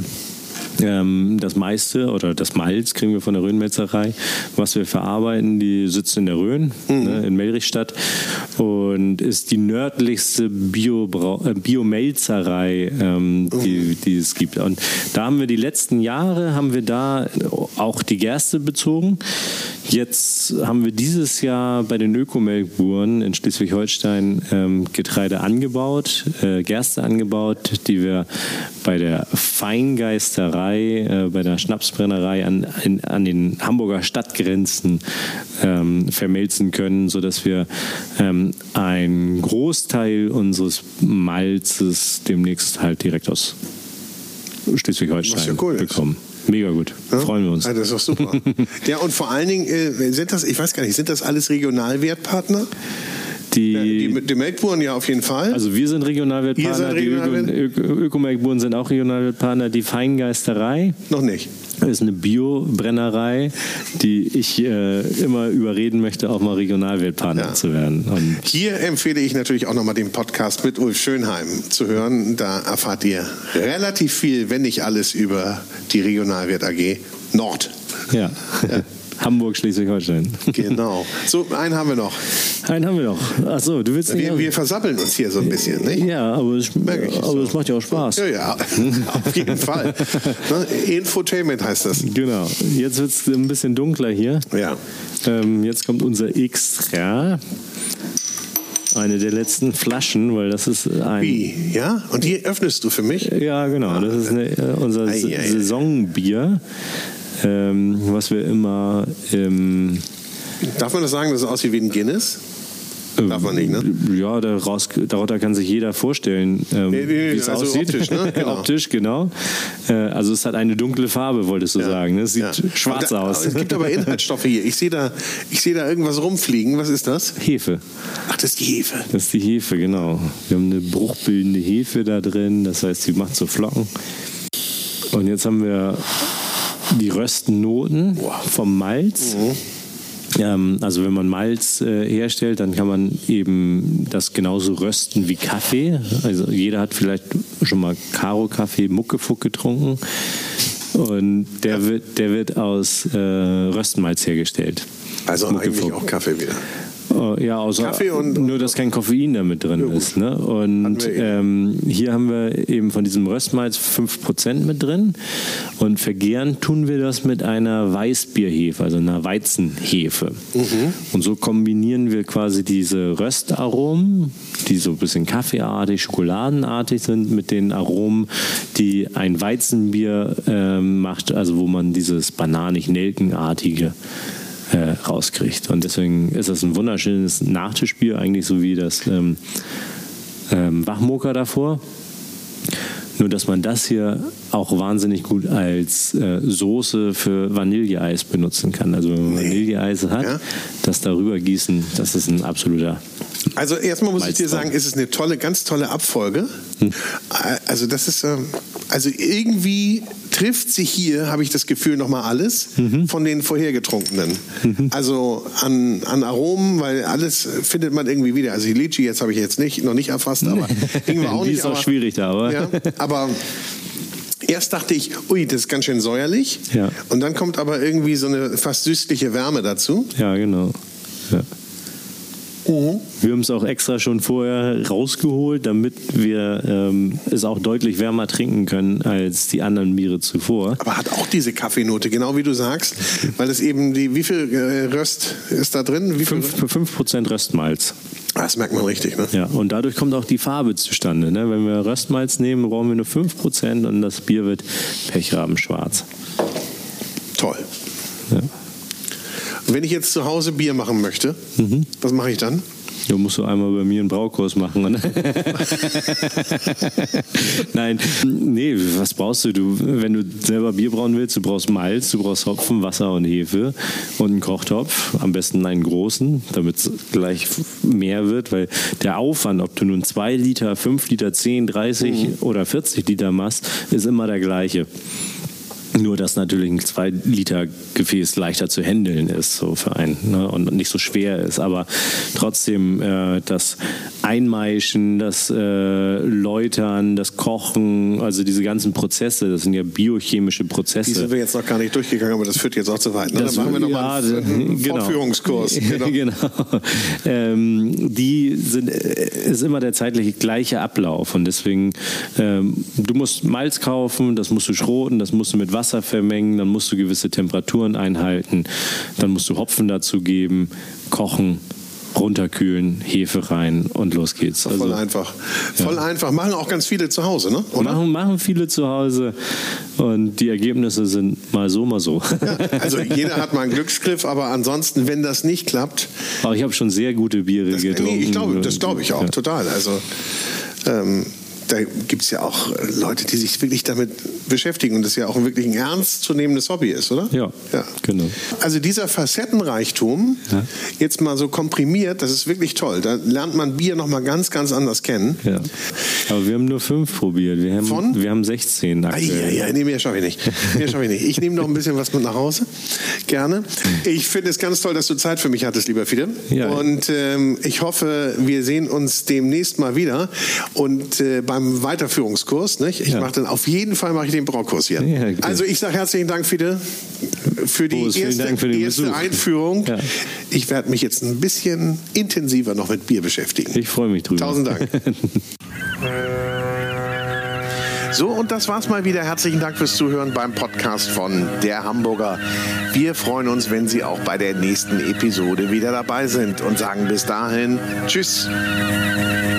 Das meiste oder das Malz kriegen wir von der Rhönmelzerei. Was wir verarbeiten, die sitzt in der Rhön, mhm. ne, in Melrichstadt und ist die nördlichste Bio- äh, Biomelzerei, ähm, mhm. die, die es gibt. Und da haben wir die letzten Jahre, haben wir da auch die Gerste bezogen. Jetzt haben wir dieses Jahr bei den Ökomelkburen in Schleswig-Holstein ähm, Getreide angebaut, äh, Gerste angebaut, die wir bei der Feingeisterei, äh, bei der Schnapsbrennerei an, in, an den Hamburger Stadtgrenzen ähm, vermelzen können, sodass wir ähm, einen Großteil unseres Malzes demnächst halt direkt aus Schleswig-Holstein ja cool bekommen. Mega gut, ja? Freuen wir uns. Ja, das ist doch super. Ja, und vor allen Dingen, äh, sind das, ich weiß gar nicht, sind das alles Regionalwertpartner? Die, ja, die, die Melkburen ja auf jeden Fall. Also wir sind Regionalwertpartner, die Öko- Öko- Ökomelkburen sind auch Regionalwertpartner, die Feingeisterei. Noch nicht. Das ist eine Biobrennerei, die ich äh, immer überreden möchte, auch mal Regionalwertpartner ja. zu werden. Und hier empfehle ich natürlich auch nochmal den Podcast mit Ulf Schönheim zu hören. Da erfahrt ihr relativ viel, wenn nicht alles, über die Regionalwert A G Nord. Ja. ja. Hamburg, Schleswig-Holstein. Genau. So, einen haben wir noch. Einen haben wir noch. Achso, du willst nicht. Wir, wir versappeln uns hier so ein bisschen, nicht? Ja, aber es, aber so. es macht ja auch Spaß. Ja, ja, auf jeden Fall. Infotainment heißt das. Genau. Jetzt wird es ein bisschen dunkler hier. Ja. Ähm, jetzt kommt unser Extra. Eine der letzten Flaschen, weil das ist ein... Wie? Ja? Und die öffnest du für mich? Ja, genau. Das ist eine, unser ei, ei, ei. Saisonbier. Ähm, was wir immer ähm, darf man das sagen, dass es aussieht wie ein Guinness? Darf man nicht, ne? Ja, daraus, darunter kann sich jeder vorstellen, ähm, nee, nee, wie es also aussieht. Optisch, ne? Genau. Optisch, genau. Äh, also es hat eine dunkle Farbe, wolltest du ja. sagen. Ne? Es sieht ja. schwarz da, aus. Es gibt aber Inhaltsstoffe hier. Ich sehe da, ich sehe da irgendwas rumfliegen. Was ist das? Hefe. Ach, das ist die Hefe. Das ist die Hefe, genau. Wir haben eine bruchbildende Hefe da drin. Das heißt, sie macht so Flocken. Und jetzt haben wir die Röstnoten vom Malz. Mhm. Ähm, also wenn man Malz äh, herstellt, dann kann man eben das genauso rösten wie Kaffee. Also jeder hat vielleicht schon mal Karo-Kaffee, Muckefuck getrunken. Und der, ja. wird, der wird aus äh, Röstmalz hergestellt. Also Muckefuck. Eigentlich auch Kaffee wieder. Ja, außer Kaffee und, nur, dass kein Koffein damit drin ja, ist. Ne? Und ähm, hier haben wir eben von diesem Röstmalz fünf Prozent mit drin. Und vergären tun wir das mit einer Weißbierhefe, also einer Weizenhefe. Mhm. Und so kombinieren wir quasi diese Röstaromen, die so ein bisschen kaffeeartig, schokoladenartig sind, mit den Aromen, die ein Weizenbier äh, macht, also wo man dieses bananig-nelkenartige Äh, rauskriegt. Und deswegen ist das ein wunderschönes Nachtischbier, eigentlich so wie das ähm, ähm, Wachmoka davor. Nur, dass man das hier auch wahnsinnig gut als äh, Soße für Vanilleeis benutzen kann. Also wenn man nee. Vanilleeis hat, ja? das darüber gießen, das ist ein absoluter... Also erstmal muss ich dir sagen, es ist eine tolle, ganz tolle Abfolge. Hm. Also das ist, äh, Also irgendwie trifft sich hier, habe ich das Gefühl, nochmal alles mhm. von den vorhergetrunkenen. Mhm. Also an, an Aromen, weil alles findet man irgendwie wieder. Also die Litchi jetzt habe ich jetzt nicht, noch nicht erfasst, aber irgendwie auch die nicht. ist auch aber, schwierig da, aber... Ja, aber erst dachte ich, ui, das ist ganz schön säuerlich. Ja. Und dann kommt aber irgendwie so eine fast süßliche Wärme dazu. Ja, genau. Ja. Mhm. Wir haben es auch extra schon vorher rausgeholt, damit wir ähm, es auch deutlich wärmer trinken können als die anderen Biere zuvor. Aber hat auch diese Kaffeenote, genau wie du sagst, weil es eben die, wie viel äh, Röst ist da drin? Wie viel? fünf Prozent Röstmalz. Das merkt man richtig, ne? Ja, und dadurch kommt auch die Farbe zustande. Ne? Wenn wir Röstmalz nehmen, brauchen wir nur fünf Prozent und das Bier wird pechrabenschwarz. Toll. Ja. Wenn ich jetzt zu Hause Bier machen möchte, mhm. was mache ich dann? Du musst du einmal bei mir einen Braukurs machen. Ne? Nein, nee, was brauchst du? du? Wenn du selber Bier brauen willst, du brauchst Malz, du brauchst Hopfen, Wasser und Hefe und einen Kochtopf, am besten einen großen, damit es gleich mehr wird, weil der Aufwand, ob du nun zwei Liter, fünf Liter, zehn, dreißig mhm. oder vierzig Liter machst, ist immer der gleiche. Nur, dass natürlich ein zwei Liter Gefäß leichter zu handeln ist so für einen, ne, und nicht so schwer ist. Aber trotzdem äh, das Einmeischen, das äh, Läutern, das Kochen, also diese ganzen Prozesse, das sind ja biochemische Prozesse. Die sind wir jetzt noch gar nicht durchgegangen, aber das führt jetzt auch zu weit. Ne? Dann machen wir nochmal ja, einen genau. Fortführungskurs. Genau. genau. ähm, die sind, ist immer der zeitlich gleiche Ablauf. Und deswegen, ähm, du musst Malz kaufen, das musst du schroten, das musst du mit Wasser Wasser vermengen, dann musst du gewisse Temperaturen einhalten, dann musst du Hopfen dazu geben, kochen, runterkühlen, Hefe rein und los geht's. Also, voll einfach. Voll ja. einfach. Machen auch ganz viele zu Hause, ne? Oder? Machen, machen viele zu Hause und die Ergebnisse sind mal so, mal so. Ja, also jeder hat mal einen Glücksgriff, aber ansonsten, wenn das nicht klappt... Aber ich habe schon sehr gute Biere das, getrunken. Nee, ich glaube, das glaube ich auch, ja. total. Also... Ähm, da gibt es ja auch Leute, die sich wirklich damit beschäftigen und das ja auch wirklich ein ernstzunehmendes Hobby ist, oder? Ja, ja. Genau. Also dieser Facettenreichtum, ja. jetzt mal so komprimiert, das ist wirklich toll. Da lernt man Bier nochmal ganz, ganz anders kennen. Ja. Aber wir haben nur fünf probiert. Wir haben, Von? Wir haben sechzehn aktuell. Ja, ja, nee, mehr schaffe ich nicht. Mehr schaffe ich nicht. Ich nehme noch ein bisschen was mit nach Hause. Gerne. Ich finde es ganz toll, dass du Zeit für mich hattest, lieber Fiete. Ja. Und ähm, ich hoffe, wir sehen uns demnächst mal wieder. Und äh, beim Weiterführungskurs, nicht? Ich ja. mache dann auf jeden Fall mache ich den Braukurs hier. Ja, okay. Also ich sage herzlichen Dank, Fiete, für die Boris, erste, für erste Einführung. Ja. Ich werde mich jetzt ein bisschen intensiver noch mit Bier beschäftigen. Ich freue mich drüber. Tausend Dank. So, und das war's mal wieder. Herzlichen Dank fürs Zuhören beim Podcast von Der Hamburger. Wir freuen uns, wenn Sie auch bei der nächsten Episode wieder dabei sind und sagen bis dahin Tschüss.